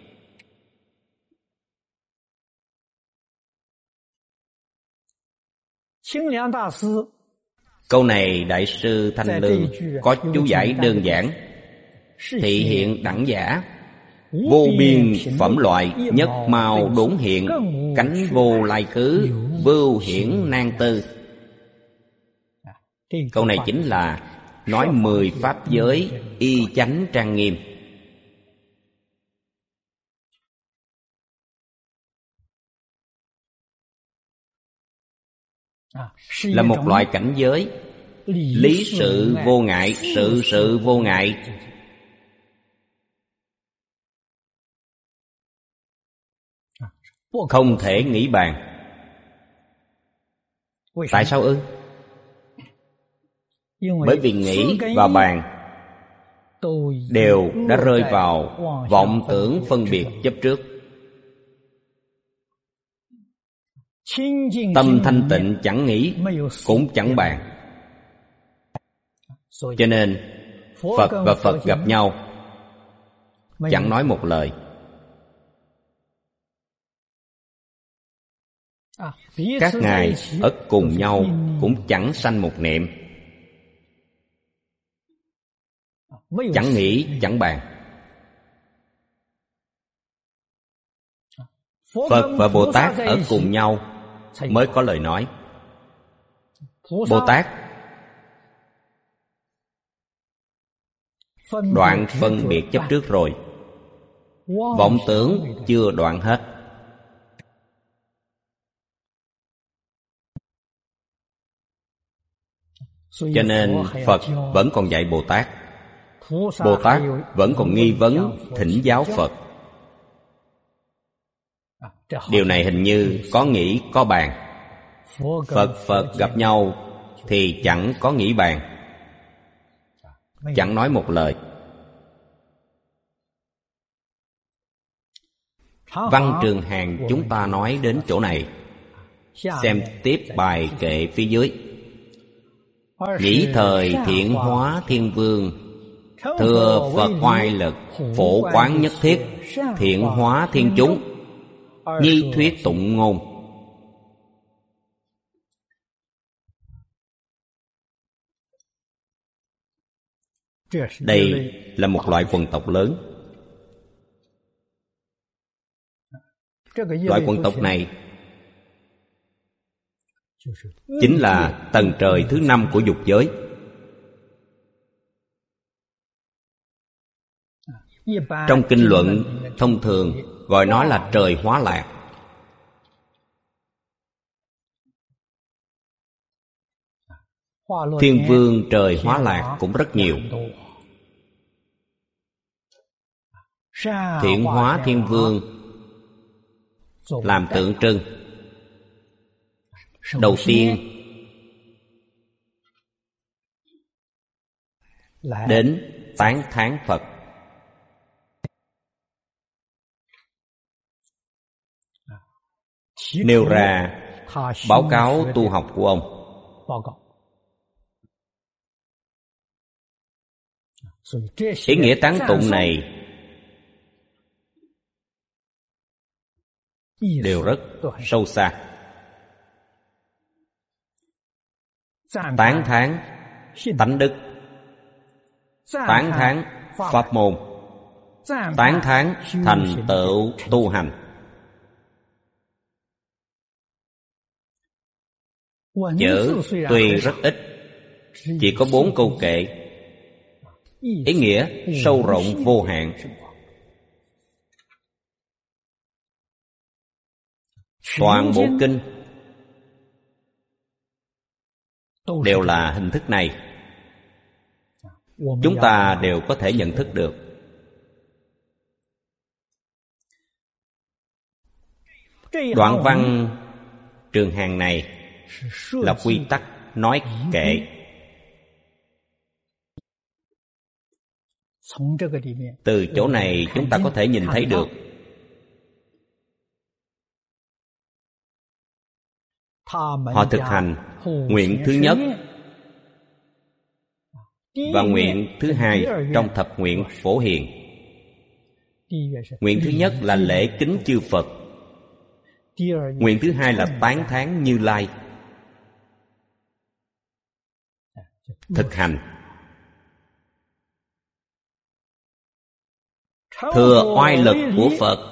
S1: Câu này Đại sư Thanh Lương có chú giải đơn giản, thị hiện đẳng giả, vô biên phẩm loại, nhất màu đốn hiện, cánh vô lai cứ, vưu hiển nan tư. Câu này chính là nói 10 pháp giới y chánh trang nghiêm. Là một loại cảnh giới, lý sự vô ngại, sự sự vô ngại. Không thể nghĩ bàn. Tại sao ư? Bởi vì nghĩ và bàn đều đã rơi vào vọng tưởng phân biệt chấp trước. Tâm thanh tịnh chẳng nghĩ cũng chẳng bàn. Cho nên Phật và Phật gặp nhau chẳng nói một lời. Các ngài ở cùng nhau cũng chẳng sanh một niệm, chẳng nghĩ chẳng bàn. Phật và Bồ Tát ở cùng nhau mới có lời nói. Bồ Tát đoạn phân biệt chấp trước rồi, vọng tưởng chưa đoạn hết. Cho nên Phật vẫn còn dạy Bồ Tát. Bồ Tát vẫn còn nghi vấn thỉnh giáo Phật. Điều này hình như có nghĩ có bàn. Phật gặp nhau thì chẳng có nghĩ bàn, chẳng nói một lời. Văn Trường Hàn chúng ta nói đến chỗ này. Xem tiếp bài kệ phía dưới. Nhĩ thời thiện hóa thiên vương, thưa Phật oai lực, phổ quán nhất thiết, thiện hóa thiên chúng, nhi thuyết tụng ngôn. Đây là một loại quần tộc lớn. Loại quần tộc này chính là tầng trời thứ 5 của dục giới. Trong kinh luận thông thường gọi nó là trời Hóa Lạc. Thiên vương trời Hóa Lạc cũng rất nhiều. Thiện hóa thiên vương làm tượng trưng. Đầu tiên đến tán thán Phật, nêu ra báo cáo tu học của ông. Ý nghĩa tán tụng này đều rất sâu xa. Tán thán tánh đức, tán thán pháp môn, tán thán thành tựu tu hành. Chữ tuy rất ít, chỉ có 4 câu kệ, ý nghĩa sâu rộng vô hạn. Toàn bộ kinh đều là hình thức này, chúng ta đều có thể nhận thức được. Đoạn văn Trường Hàng này là quy tắc nói kệ. Từ chỗ này chúng ta có thể nhìn thấy được họ thực hành nguyện thứ nhất và nguyện thứ hai trong thập nguyện phổ hiền. Nguyện thứ nhất là lễ kính chư Phật, nguyện thứ hai là tán thán Như Lai. Thực hành thừa oai lực của Phật,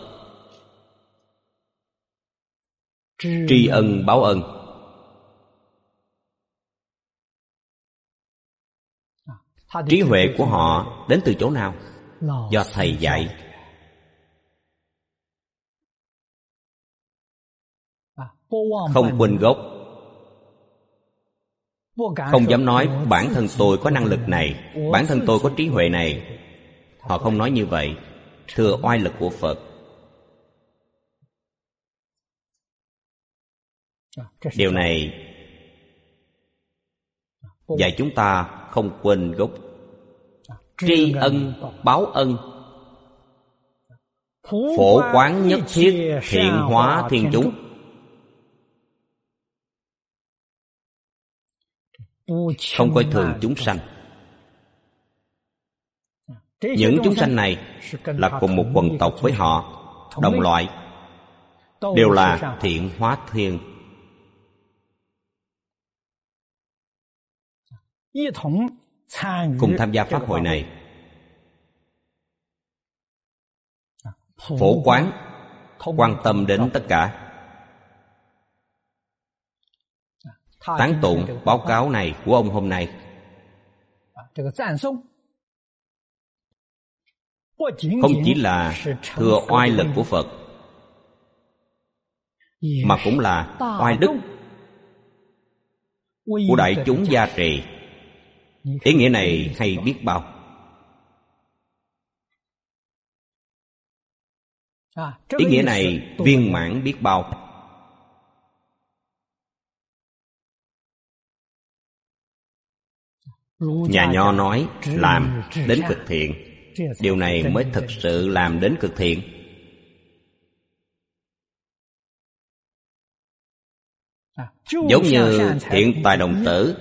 S1: tri ân báo ân. Trí huệ của họ đến từ chỗ nào? Do Thầy dạy. Không quên gốc, không dám nói bản thân tôi có năng lực này, bản thân tôi có trí huệ này. Họ không nói như vậy. Thừa oai lực của Phật. Điều này dạy chúng ta không quên gốc, tri ân báo ân, phổ quán nhất thiết, thiện hóa thiên chúng. Không coi thường chúng sanh. Những chúng sanh này là cùng một quần tộc với họ, đồng loại, đều là thiện hóa thiên. Cùng tham gia pháp hội này, phổ quán, quan tâm đến tất cả. Tán tụng báo cáo này của ông hôm nay, không chỉ là thừa oai lực của Phật, mà cũng là oai đức của đại chúng gia trì. Ý nghĩa này hay biết bao. Ý nghĩa này viên mãn biết bao. Nhà Nho nói làm đến cực thiện, điều này mới thực sự làm đến cực thiện. Giống như hiện tài đồng tử,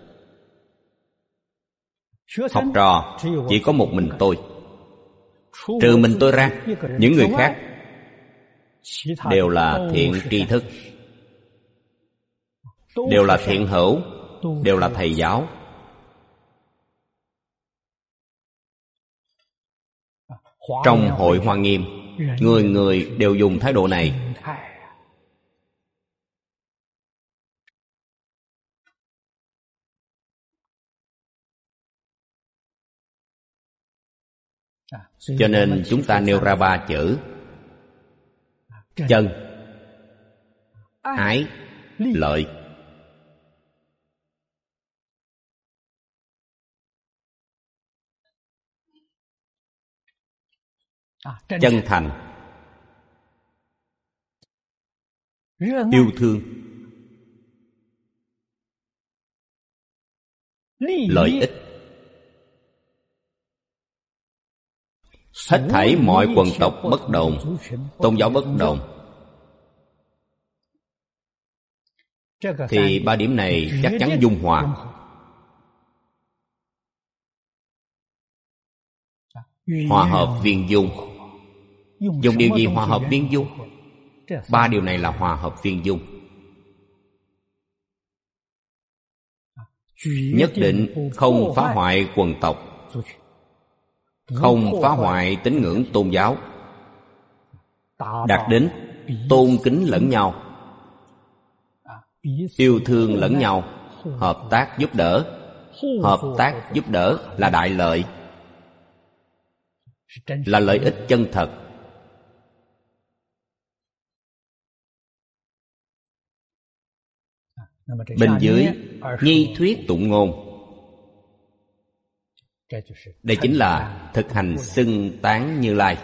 S1: học trò chỉ có một mình tôi. Trừ mình tôi ra, những người khác đều là thiện tri thức, đều là thiện hữu, đều là thầy giáo. Trong hội Hoa Nghiêm, người người đều dùng thái độ này. Cho nên chúng ta nêu ra 3 chữ: chân, ái, lợi. Chân thành, yêu thương, lợi ích. Hết thảy mọi quần tộc bất đồng, tôn giáo bất đồng, thì 3 điểm này chắc chắn dung hòa. Hòa hợp viên dung. Dùng điều gì hòa hợp viên dung? 3 điều này là hòa hợp viên dung. Nhất định không phá hoại quần tộc, không phá hoại tín ngưỡng tôn giáo, đạt đến tôn kính lẫn nhau, yêu thương lẫn nhau, hợp tác giúp đỡ. Hợp tác giúp đỡ là đại lợi, là lợi ích chân thật. Bên dưới nhi thuyết tụng ngôn, đây chính là thực hành xưng tán Như Lai.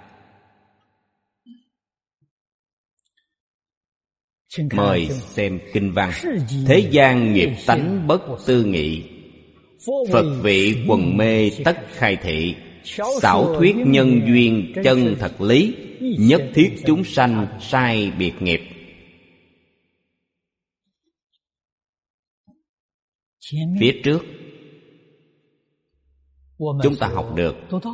S1: Mời xem kinh văn. Thế gian nghiệp tánh bất tư nghị, Phật vị quần mê tất khai thị. Xảo thuyết nhân duyên chân thật lý, nhất thiết chúng sanh sai biệt nghiệp. Phía trước chúng ta học được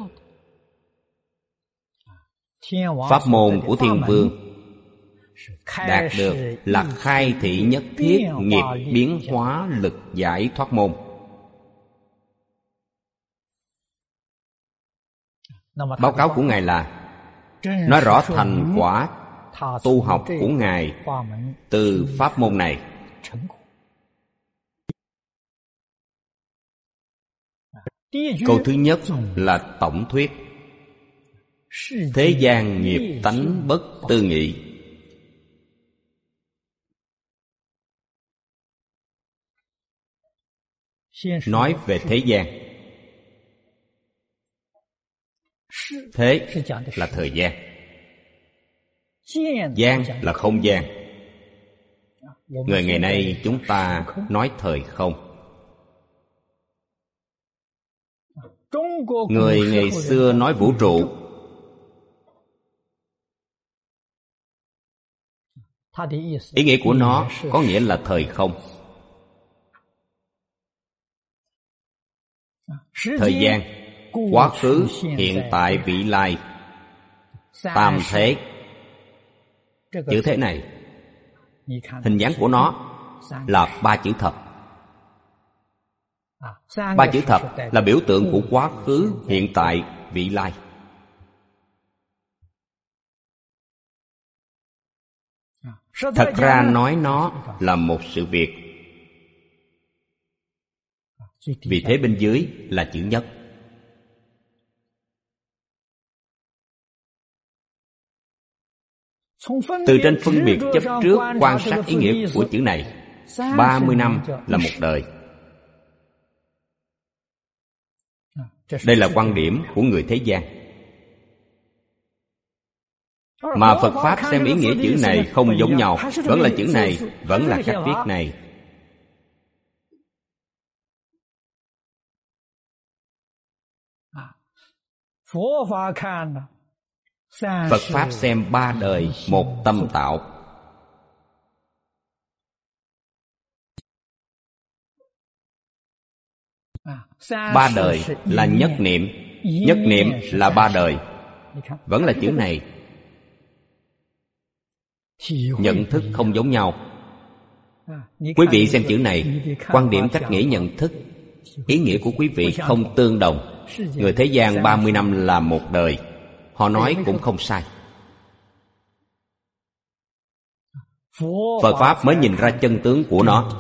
S1: pháp môn của Thiên Vương đạt được là khai thị nhất thiết nghiệp biến hóa lực giải thoát môn. Báo cáo của Ngài là nói rõ thành quả tu học của Ngài từ pháp môn này. Câu thứ nhất là tổng thuyết. Thế gian nghiệp tánh bất tư nghị. Nói về thế gian. Thế là thời gian, gian là không gian. Người ngày nay chúng ta nói thời không. Người ngày xưa nói vũ trụ. Ý nghĩa của nó có nghĩa là thời không. Thời gian, quá khứ, hiện tại, vị lai, tam thế. Chữ thế này, hình dáng của nó là 3 chữ thập. 3 chữ thập là biểu tượng của quá khứ, hiện tại, vị lai. Thật ra nói nó là một sự việc. Vì thế bên dưới là chữ nhất. Từ trên phân biệt chấp trước quan sát ý nghĩa của chữ này. 30 năm là một đời. Đây là quan điểm của người thế gian. Mà Phật Pháp xem ý nghĩa chữ này không giống nhau. Vẫn là chữ này, vẫn là cách viết này. Phật Pháp xem 3 đời một tâm tạo. Ba đời là nhất niệm. Nhất niệm là 3 đời. Vẫn là chữ này. Nhận thức không giống nhau. Quý vị xem chữ này, quan điểm cách nghĩ nhận thức, ý nghĩa của quý vị không tương đồng. Người thế gian 30 năm là một đời. Họ nói cũng không sai. Phật Pháp mới nhìn ra chân tướng của nó.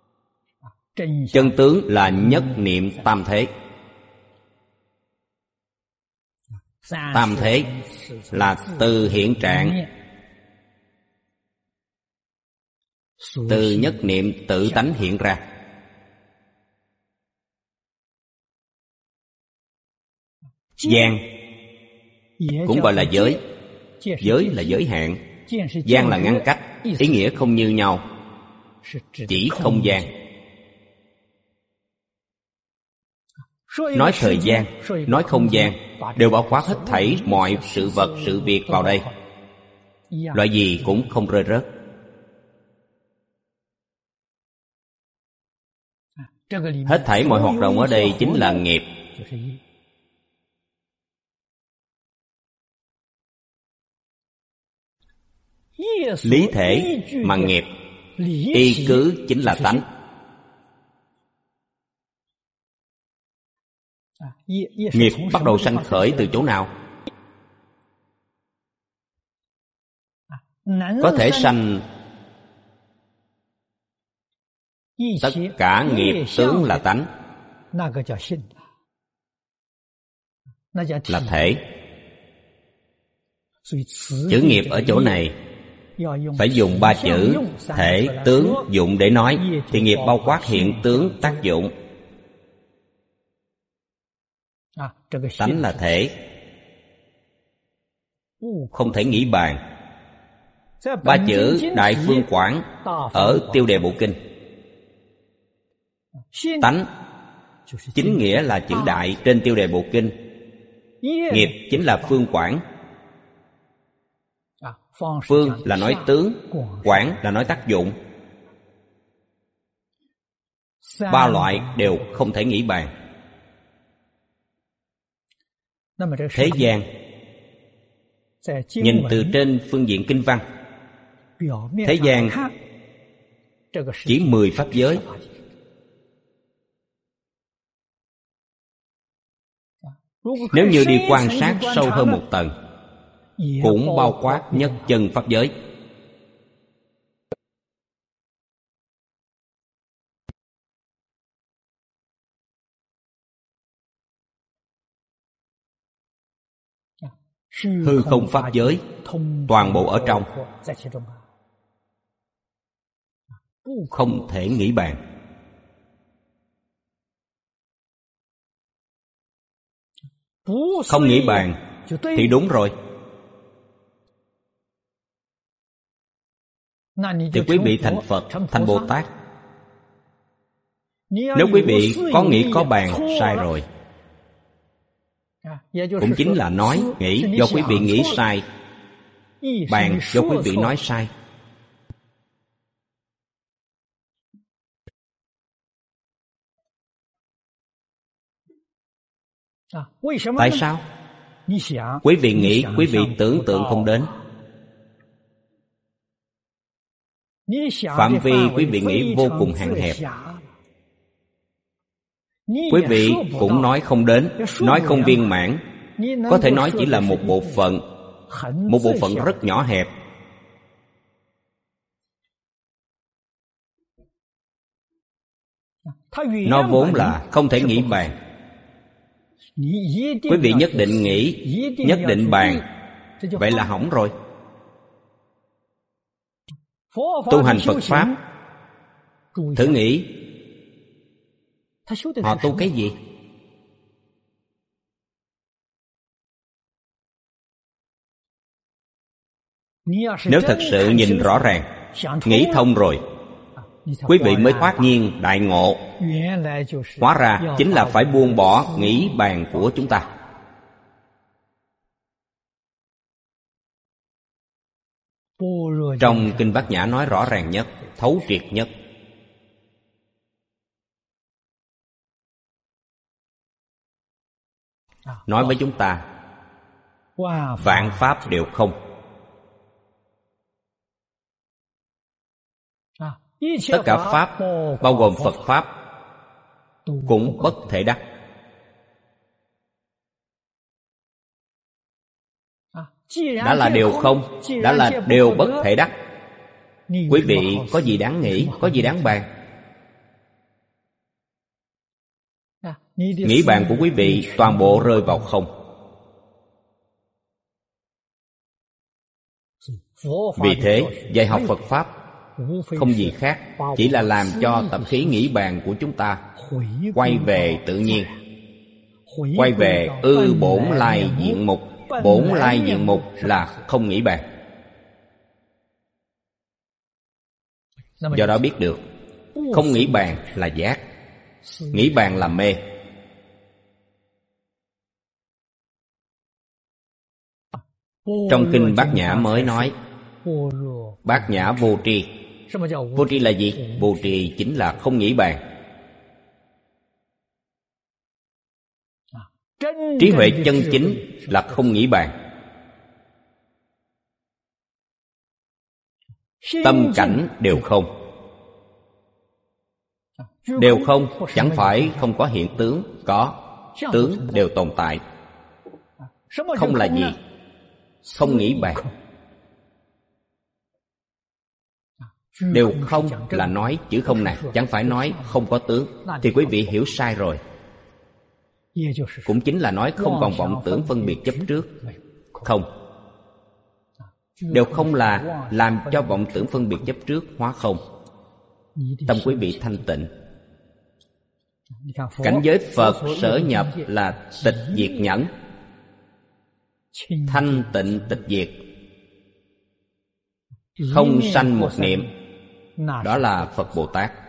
S1: Chân tướng là nhất niệm tam thế. Tam thế là từ hiện trạng, từ nhất niệm tự tánh hiện ra. Gian cũng gọi là giới. Giới là giới hạn, gian là ngăn cách, ý nghĩa không như nhau, chỉ không gian. Nói thời gian, nói không gian, đều bao quát hết thảy mọi sự vật, sự việc vào đây. Loại gì cũng không rơi rớt. Hết thảy mọi hoạt động ở đây chính là nghiệp. Lý thể mà nghiệp, y cứ chính là tánh. Nghiệp bắt đầu sanh khởi từ chỗ nào? Có thể sanh tất cả nghiệp tướng là tánh, là thể. Chữ nghiệp ở chỗ này phải dùng 3 chữ thể, tướng, dụng để nói, thì nghiệp bao quát hiện tướng, tác dụng. Tánh là thể, không thể nghĩ bàn. 3 chữ Đại Phương Quảng ở Tiêu Đề Bộ Kinh. Tánh chính nghĩa là chữ đại trên Tiêu Đề Bộ Kinh. Nghiệp chính là phương quảng. Phương là nói tướng, quảng là nói tác dụng. 3 loại đều không thể nghĩ bàn. Thế gian, nhìn từ trên phương diện kinh văn, thế gian chỉ 10 pháp giới. Nếu như đi quan sát sâu hơn một tầng, cũng bao quát nhất chân pháp giới. Hư không pháp giới toàn bộ ở trong, không thể nghĩ bàn. Không nghĩ bàn thì đúng rồi. Thì quý vị thành Phật, thành Bồ Tát. Nếu quý vị có nghĩ có bàn, sai rồi. Cũng chính là nói, nghĩ do quý vị nghĩ sai, bàn do quý vị nói sai. Tại sao? Quý vị nghĩ, quý vị tưởng tượng không đến. Phạm vi quý vị nghĩ vô cùng hạn hẹp. Quý vị cũng nói không đến, nói không viên mãn. Có thể nói chỉ là một bộ phận rất nhỏ hẹp. Nó vốn là không thể nghĩ bàn. Quý vị nhất định nghĩ, nhất định bàn, vậy là hỏng rồi. Tu hành Phật Pháp, thử nghĩ họ tu cái gì? Nếu thật sự nhìn rõ ràng, nghĩ thông rồi, quý vị mới thoát nhiên đại ngộ. Hóa ra chính là phải buông bỏ nghĩ bàn của chúng ta. Trong Kinh Bát Nhã nói rõ ràng nhất, thấu triệt nhất. Nói với chúng ta, vạn pháp đều không. Tất cả pháp, bao gồm Phật Pháp, cũng bất thể đắc. Đã là điều không, đã là điều bất thể đắc. Quý vị có gì đáng nghĩ, có gì đáng bàn? Nghĩ bàn của quý vị toàn bộ rơi vào không. Vì thế, dạy học Phật Pháp không gì khác, chỉ là làm cho tập khí nghĩ bàn của chúng ta quay về tự nhiên, quay về bổn lai diện mục. Bổn lai diện mục là không nghĩ bàn. Do đó biết được, không nghĩ bàn là giác, nghĩ bàn là mê. Trong kinh Bát Nhã mới nói Bát Nhã vô tri. Vô tri là gì? Vô tri chính là không nghĩ bàn. Trí huệ chân chính là không nghĩ bàn. Tâm cảnh đều không. Đều không chẳng phải không có hiện tướng. Có, tướng đều tồn tại. Không là gì? Không nghĩ bàn. Đều không là nói chữ không này, chẳng phải nói không có tướng. Thì quý vị hiểu sai rồi. Cũng chính là nói không còn vọng tưởng phân biệt chấp trước. Không. Đều không là làm cho vọng tưởng phân biệt chấp trước hóa không. Tâm quý vị thanh tịnh. Cảnh giới Phật sở nhập là tịch diệt nhẫn. Thanh tịnh tịch diệt, không sanh một niệm. Đó là Phật Bồ Tát.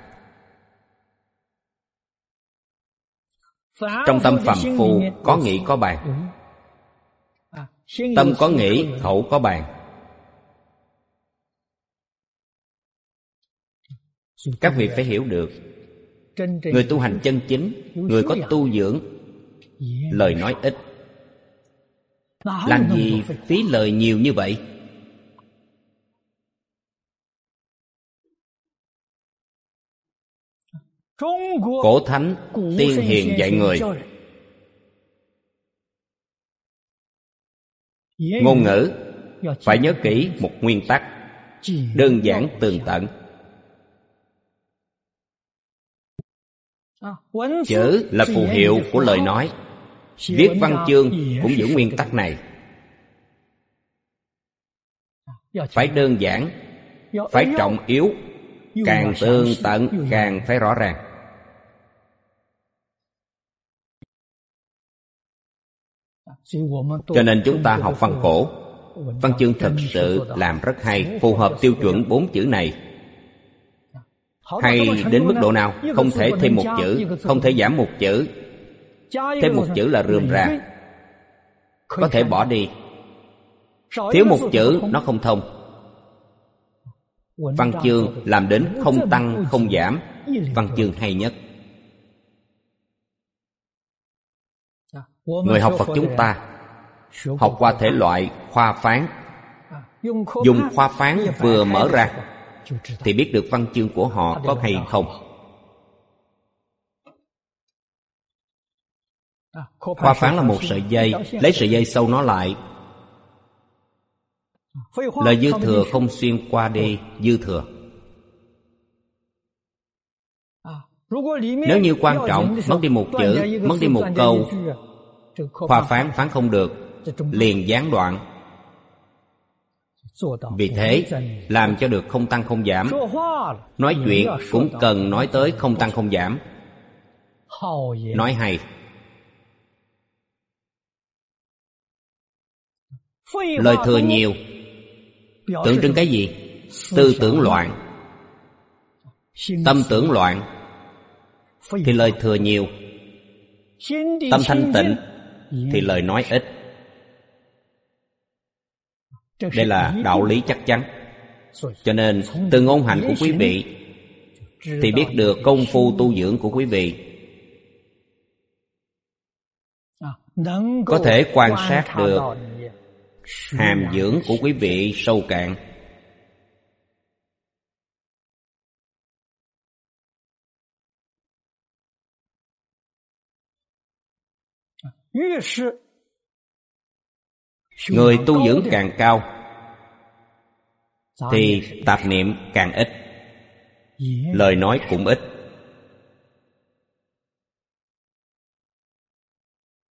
S1: Trong tâm phàm phu có nghĩ có bàn. Tâm có nghĩ, khẩu có bàn. Các vị phải hiểu được, người tu hành chân chính, người có tu dưỡng, lời nói ít. Làm gì phí lời nhiều như vậy? Cổ thánh tiên hiền dạy người, ngôn ngữ phải nhớ kỹ một nguyên tắc: đơn giản tường tận. Chữ là phù hiệu của lời nói. Viết văn chương cũng giữ nguyên tắc này. Phải đơn giản, phải trọng yếu. Càng tường tận càng phải rõ ràng. Cho nên chúng ta học văn cổ, văn chương thật sự làm rất hay, phù hợp tiêu chuẩn 4 chữ này. Hay đến mức độ nào? Không thể thêm một chữ, không thể giảm một chữ. Thêm một chữ là rườm rà, có thể bỏ đi. Thiếu một chữ nó không thông. Văn chương làm đến không tăng không giảm, văn chương hay nhất. Người học Phật chúng ta học qua thể loại khoa phán. Dùng khoa phán vừa mở ra thì biết được văn chương của họ có hay không. Khoa phán là một sợi dây, lấy sợi dây sâu nó lại. Lời dư thừa không xuyên qua đi dư thừa. Nếu như quan trọng, mất đi một chữ, mất đi một câu, khoa phán phán không được, liền gián đoạn. Vì thế, làm cho được không tăng không giảm. Nói chuyện cũng cần nói tới không tăng không giảm. Nói hay. Lời thừa nhiều tượng trưng cái gì? Tư tưởng loạn, tâm tưởng loạn thì lời thừa nhiều. Tâm thanh tịnh thì lời nói ít. Đây là đạo lý chắc chắn. Cho nên từ ngôn hạnh của quý vị thì biết được công phu tu dưỡng của quý vị. Có thể quan sát được hàm dưỡng của quý vị sâu cạn. Người tu dưỡng càng cao thì tạp niệm càng ít, lời nói cũng ít.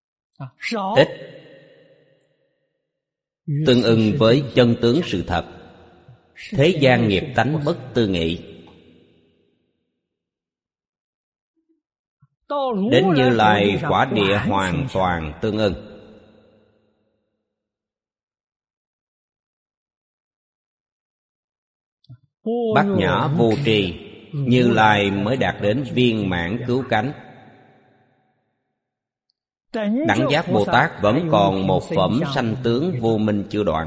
S1: Ít tương ưng với chân tướng sự thật. Thế gian nghiệp tánh bất tư nghị. Đến Như Lai quả địa hoàn toàn tương ưng. Bát nhã vô trì, Như Lai mới đạt đến viên mãn cứu cánh. Đẳng giác Bồ Tát vẫn còn một phẩm sanh tướng vô minh chưa đoạn.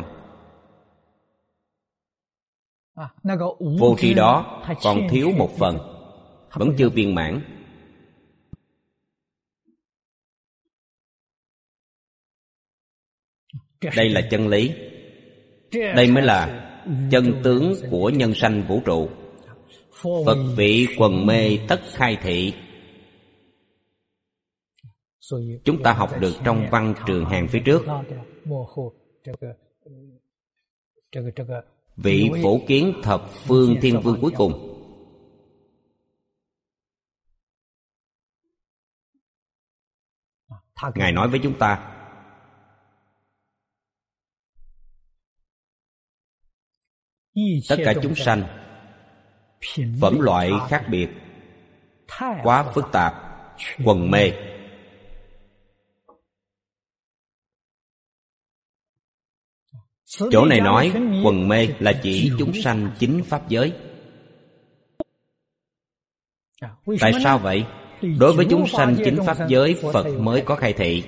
S1: Vô tri đó còn thiếu một phần, vẫn chưa viên mãn. Đây là chân lý. Đây mới là chân tướng của nhân sanh vũ trụ. Phật vị quần mê tất khai thị. Chúng ta học được trong văn trường hàng phía trước. Vị phổ kiến thập phương thiên vương cuối cùng, Ngài nói với chúng ta: tất cả chúng sanh phẩm loại khác biệt, quá phức tạp, quần mê. Chỗ này nói quần mê là chỉ chúng sanh chính pháp giới. Tại sao vậy? Đối với chúng sanh chính pháp giới, Phật mới có khai thị.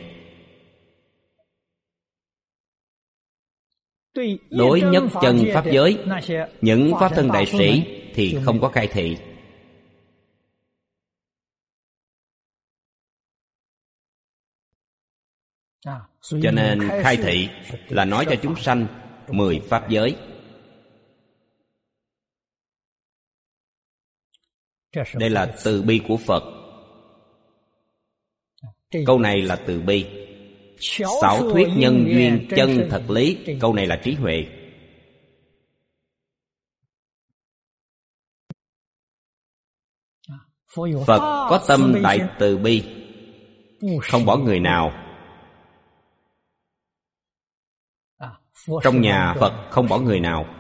S1: Đối nhất chân pháp giới, những pháp thân đại sĩ thì không có khai thị. Cho nên khai thị là nói cho chúng sanh 10 pháp giới. Đây là từ bi của Phật. Câu này là từ bi. Xảo thuyết nhân duyên chân thật lý, câu này là trí huệ. Phật có tâm đại từ bi, không bỏ người nào. Trong nhà Phật không bỏ người nào.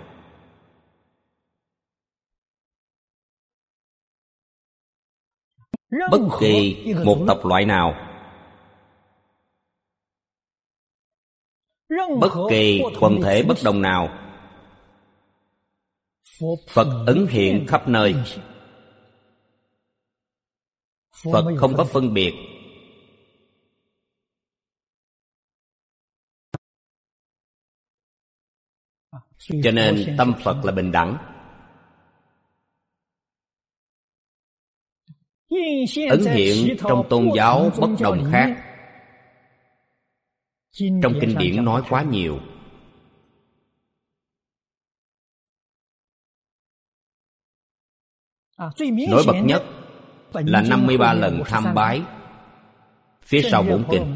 S1: Bất kỳ một tập loại nào, bất kỳ quần thể bất đồng nào, Phật ứng hiện khắp nơi. Phật không có phân biệt. Cho nên tâm Phật là bình đẳng. Ứng hiện trong tôn giáo bất đồng khác. Trong kinh điển nói quá nhiều. Nổi bật nhất là 53 lần tham bái phía sau 4 kinh.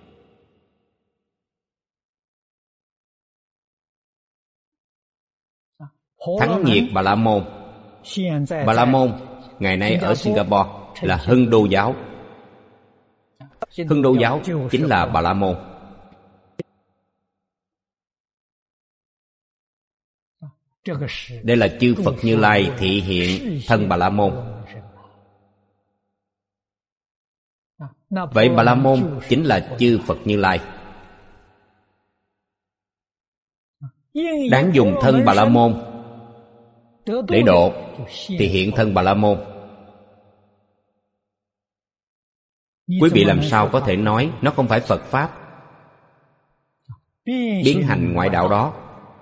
S1: Thắng nhiệt Bà La Môn. Bà La Môn ngày nay ở Singapore là Hưng Đô giáo. Hưng Đô giáo chính là Bà La Môn. Đây là chư Phật Như Lai thị hiện thân Bà La Môn. Vậy Bà La Môn chính là chư Phật Như Lai. Đáng dùng thân Bà La Môn để độ thì hiện thân Bà La Môn. Quý vị làm sao có thể nói nó không phải Phật Pháp? Biến hành ngoại đạo đó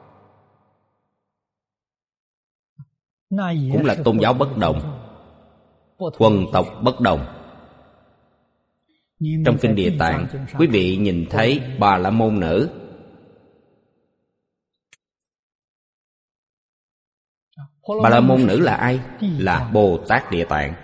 S1: cũng là tôn giáo bất đồng, quần tộc bất đồng. Trong kinh Địa Tạng, quý vị nhìn thấy Bà La Môn nữ. Bà La Môn nữ là ai? Là Bồ Tát Địa Tạng.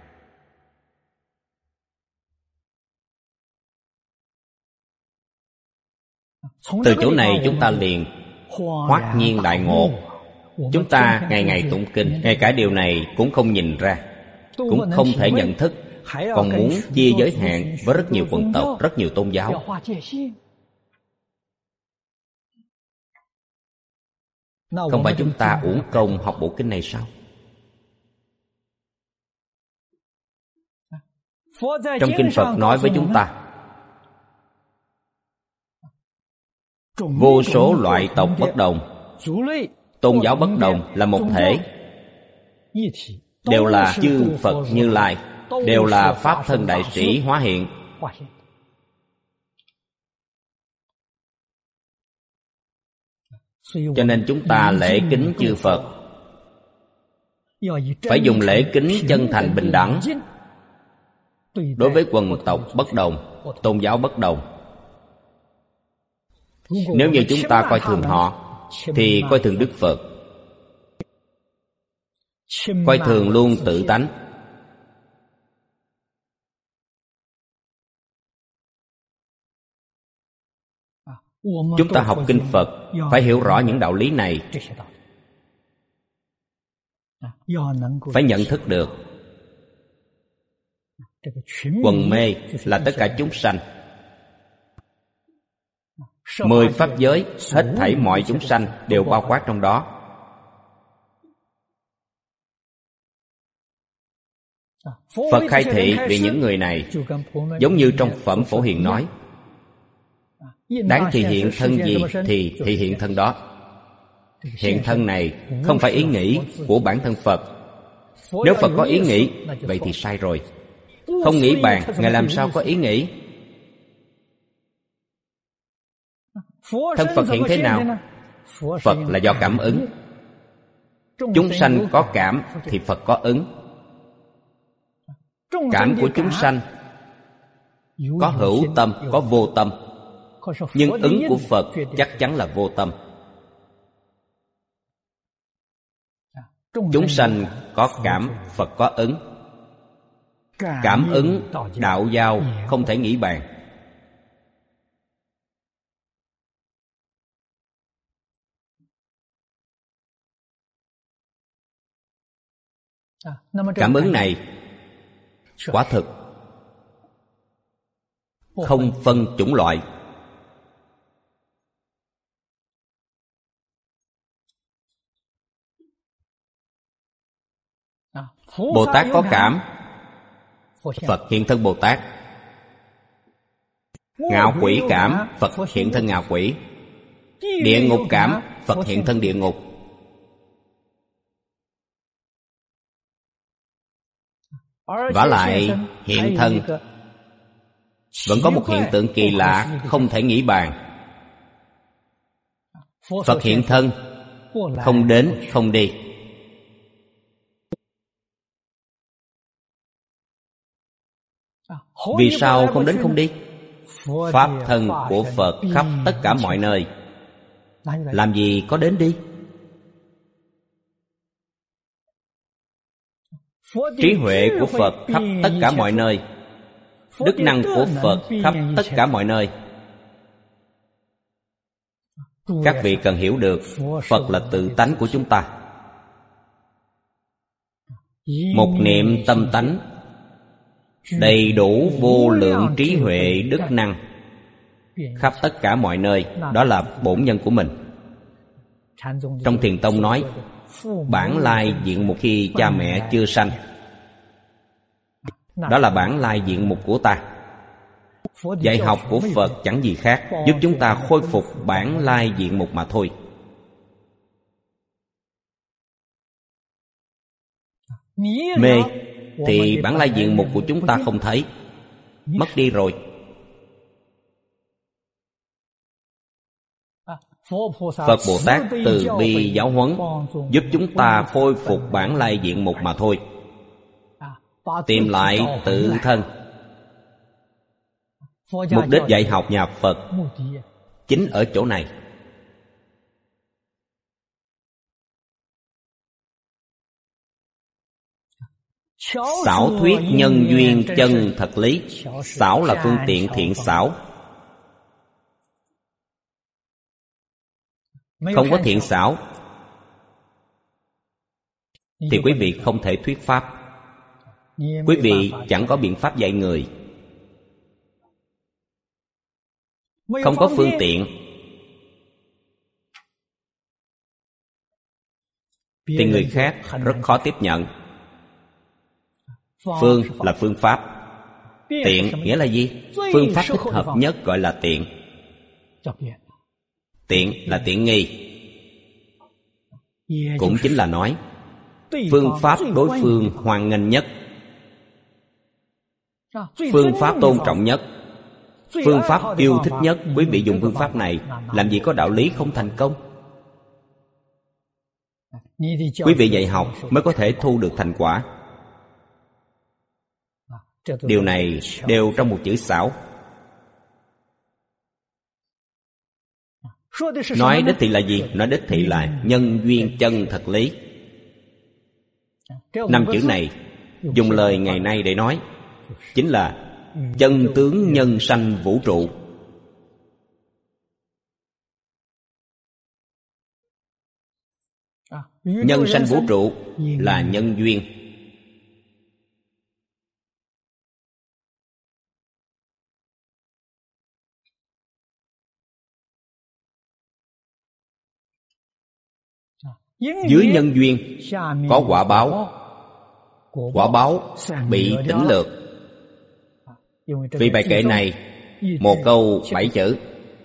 S1: Từ chỗ này chúng ta liền hoát nhiên đại ngộ. Chúng ta ngày ngày tụng kinh, ngay cả điều này cũng không nhìn ra, cũng không thể nhận thức, còn muốn chia giới hạn với rất nhiều quần tộc, rất nhiều tôn giáo. Không phải chúng ta uổng công học bộ kinh này sao? Trong kinh Phật nói với chúng ta, vô số loại tộc bất đồng, tôn giáo bất đồng là một thể, đều là chư Phật Như Lai, đều là Pháp Thân Đại Sĩ hóa hiện. Cho nên chúng ta lễ kính chư Phật phải dùng lễ kính chân thành bình đẳng đối với quần tộc bất đồng, tôn giáo bất đồng. Nếu như chúng ta coi thường họ thì coi thường Đức Phật, coi thường luôn tự tánh. Chúng ta học kinh Phật phải hiểu rõ những đạo lý này, phải nhận thức được quần mê là tất cả chúng sanh. 10 pháp giới, hết thảy mọi chúng sanh đều bao quát trong đó. Phật khai thị về những người này, giống như trong Phẩm Phổ Hiền nói, đáng thị hiện thân gì thì thị hiện thân đó. Hiện thân này không phải ý nghĩ của bản thân Phật. Nếu Phật có ý nghĩ, vậy thì sai rồi. Không nghĩ bàn, Ngài làm sao có ý nghĩ? Thân Phật hiện thế nào? Phật là do cảm ứng. Chúng sanh có cảm thì Phật có ứng. Cảm của chúng sanh có hữu tâm, có vô tâm. Nhưng ứng của Phật chắc chắn là vô tâm. Chúng sanh có cảm, Phật có ứng. Cảm ứng, đạo giao không thể nghĩ bàn. Cảm ứng này quả thực không phân chủng loại. Bồ Tát có cảm, Phật hiện thân Bồ Tát. Ngạo quỷ cảm, Phật hiện thân ngạo quỷ. Địa ngục cảm, Phật hiện thân địa ngục. Vả lại hiện thân vẫn có một hiện tượng kỳ lạ không thể nghĩ bàn. Phật hiện thân không đến không đi. Vì sao không đến không đi? Pháp thân của Phật khắp tất cả mọi nơi, làm gì có đến đi? Trí huệ của Phật khắp tất cả mọi nơi, đức năng của Phật khắp tất cả mọi nơi. Các vị cần hiểu được, Phật là tự tánh của chúng ta. Một niệm tâm tánh đầy đủ vô lượng trí huệ đức năng khắp tất cả mọi nơi, đó là bổn nhân của mình. Trong Thiền Tông nói, bản lai diện mục khi cha mẹ chưa sanh, đó là bản lai diện mục của ta. Dạy học của Phật chẳng gì khác, giúp chúng ta khôi phục bản lai diện mục mà thôi. Mê thì bản lai diện mục của chúng ta không thấy, mất đi rồi. Phật Bồ Tát từ bi giáo huấn, giúp chúng ta khôi phục bản lai diện mục mà thôi, tìm lại tự thân. Mục đích dạy học nhà Phật chính ở chỗ này. Xảo thuyết nhân duyên chân thật lý. Xảo là phương tiện thiện xảo. Không có thiện xảo thì quý vị không thể thuyết pháp. Quý vị chẳng có biện pháp dạy người. Không có phương tiện thì người khác rất khó tiếp nhận. Phương là phương pháp. Tiện nghĩa là gì? Phương pháp thích hợp nhất gọi là tiện. Tiện là tiện nghi. Cũng chính là nói phương pháp đối phương hoan nghênh nhất, phương pháp tôn trọng nhất, phương pháp yêu thích nhất. Quý vị dùng phương pháp này, làm gì có đạo lý không thành công. Quý vị dạy học mới có thể thu được thành quả. Điều này đều trong một chữ xảo. Nói đích thị là gì? Nói đích thị là nhân duyên chân thật lý. 5 chữ này dùng lời ngày nay để nói chính là chân tướng nhân sanh vũ trụ. Nhân sanh vũ trụ là nhân duyên. Dưới nhân duyên có quả báo. Quả báo bị tỉnh lược. Vì bài kệ này một câu 7 chữ.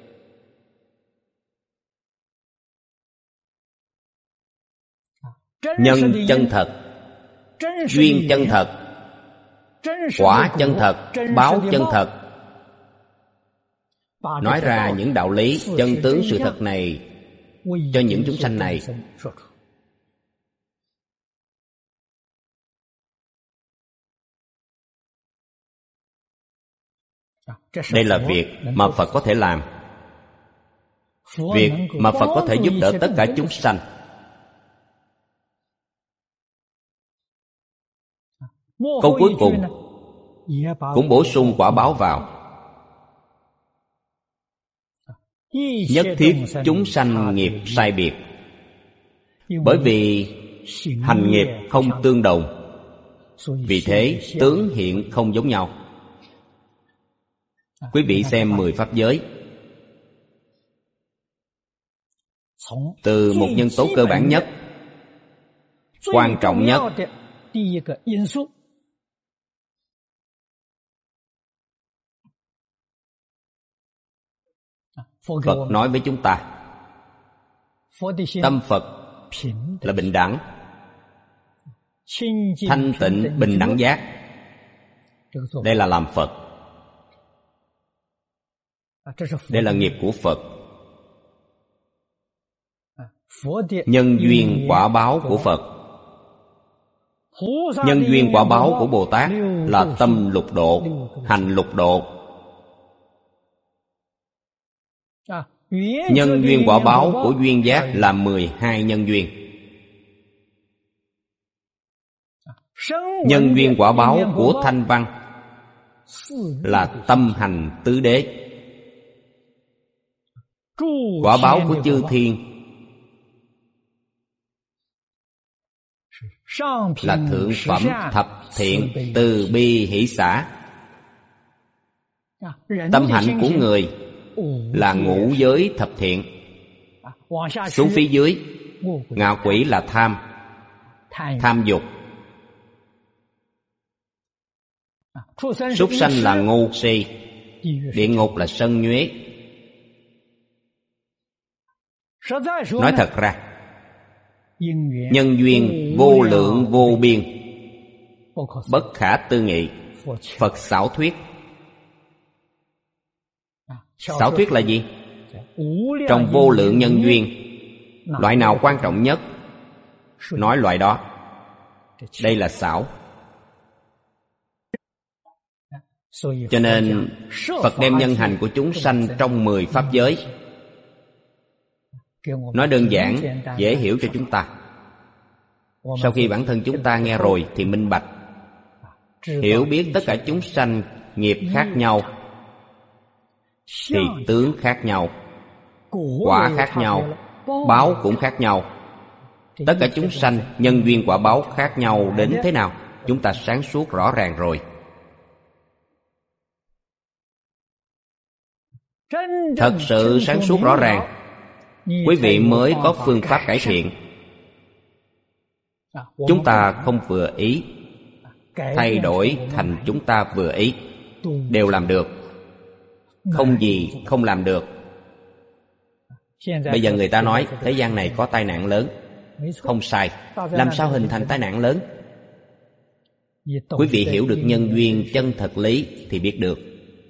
S1: Nhân chân thật, duyên chân thật, quả chân thật, báo chân thật. Nói ra những đạo lý chân tướng sự thật này cho những chúng sanh này. Đây là việc mà Phật có thể làm. Việc mà Phật có thể giúp đỡ tất cả chúng sanh. Câu cuối cùng cũng bổ sung quả báo vào. Nhất thiết chúng sanh nghiệp sai biệt. Bởi vì hành nghiệp không tương đồng, vì thế tướng hiện không giống nhau. Quý vị xem 10 pháp giới. Từ một nhân tố cơ bản nhất, quan trọng nhất, Phật nói với chúng ta, tâm Phật là bình đẳng, thanh tịnh bình đẳng giác. Đây là làm Phật. Đây là nghiệp của Phật. Nhân duyên quả báo của Phật. Nhân duyên quả báo của Bồ Tát là tâm lục độ, hành lục độ. Nhân duyên quả báo của duyên giác là 12 nhân duyên. Nhân duyên quả báo của thanh văn là tâm hành tứ đế. Quả báo của chư thiên là thượng phẩm thập thiện từ bi hỷ xả. Tâm hạnh của người là ngũ giới thập thiện. Xuống phía dưới, ngạ quỷ là tham, tham dục. Súc sanh là ngu si. Địa ngục là sân nhuế. Nói thật ra, nhân duyên vô lượng vô biên, bất khả tư nghị. Phật xảo thuyết. Xảo thuyết là gì? Trong vô lượng nhân duyên, loại nào quan trọng nhất, nói loại đó. Đây là xảo. Cho nên Phật đem nhân hành của chúng sanh trong 10 pháp giới. Nói đơn giản, dễ hiểu cho chúng ta. Sau khi bản thân chúng ta nghe rồi thì minh bạch, hiểu biết tất cả chúng sanh nghiệp khác nhau thì tướng khác nhau, quả khác nhau, báo cũng khác nhau. Tất cả chúng sanh nhân duyên quả báo khác nhau đến thế nào, chúng ta sáng suốt rõ ràng rồi. Thật sự sáng suốt rõ ràng, quý vị mới có phương pháp cải thiện. chúng ta không vừa ý, thay đổi thành chúng ta vừa ý, đều làm được. Không gì không làm được. Bây giờ người ta nói thế gian này có tai nạn lớn. Không sai. Làm sao hình thành tai nạn lớn? Quý vị hiểu được nhân duyên chân thật lý thì biết được.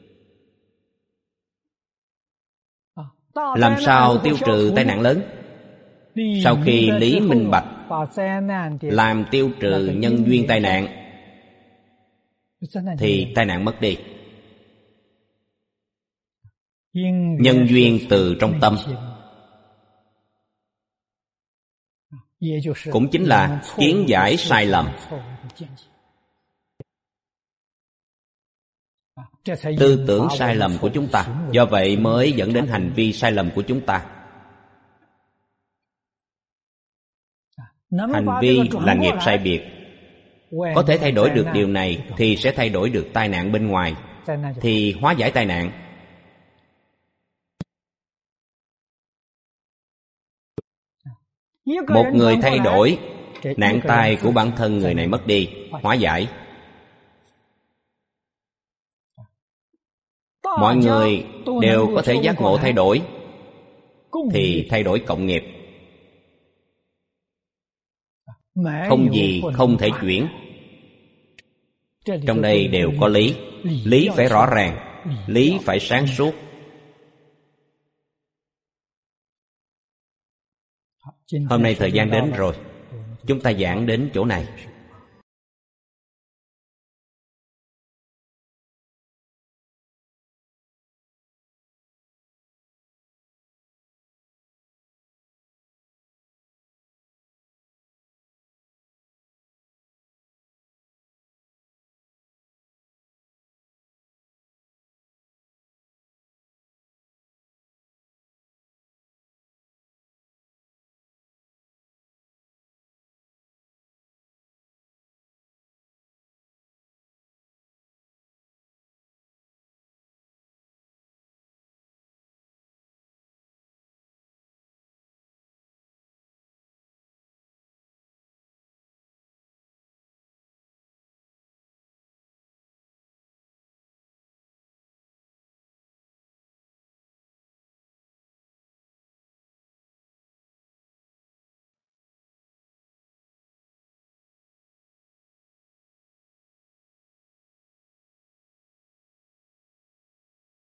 S1: Làm sao tiêu trừ tai nạn lớn? Sau khi lý minh bạch, làm tiêu trừ nhân duyên tai nạn, thì tai nạn mất đi. Nhân duyên từ trong tâm, cũng chính là kiến giải sai lầm. Tư tưởng sai lầm của chúng ta, do vậy mới dẫn đến hành vi sai lầm của chúng ta. Hành vi là nghiệp sai biệt. Có thể thay đổi được điều này thì sẽ thay đổi được tai nạn bên ngoài, thì hóa giải tai nạn. Một người thay đổi, nạn tai của bản thân người này mất đi, hóa giải. Mọi người đều có thể giác ngộ thay đổi, thì thay đổi cộng nghiệp. Không gì không thể chuyển. Trong đây đều có lý. Lý phải rõ ràng, lý phải sáng suốt. Hôm nay thời gian đến rồi, chúng ta giảng đến chỗ này.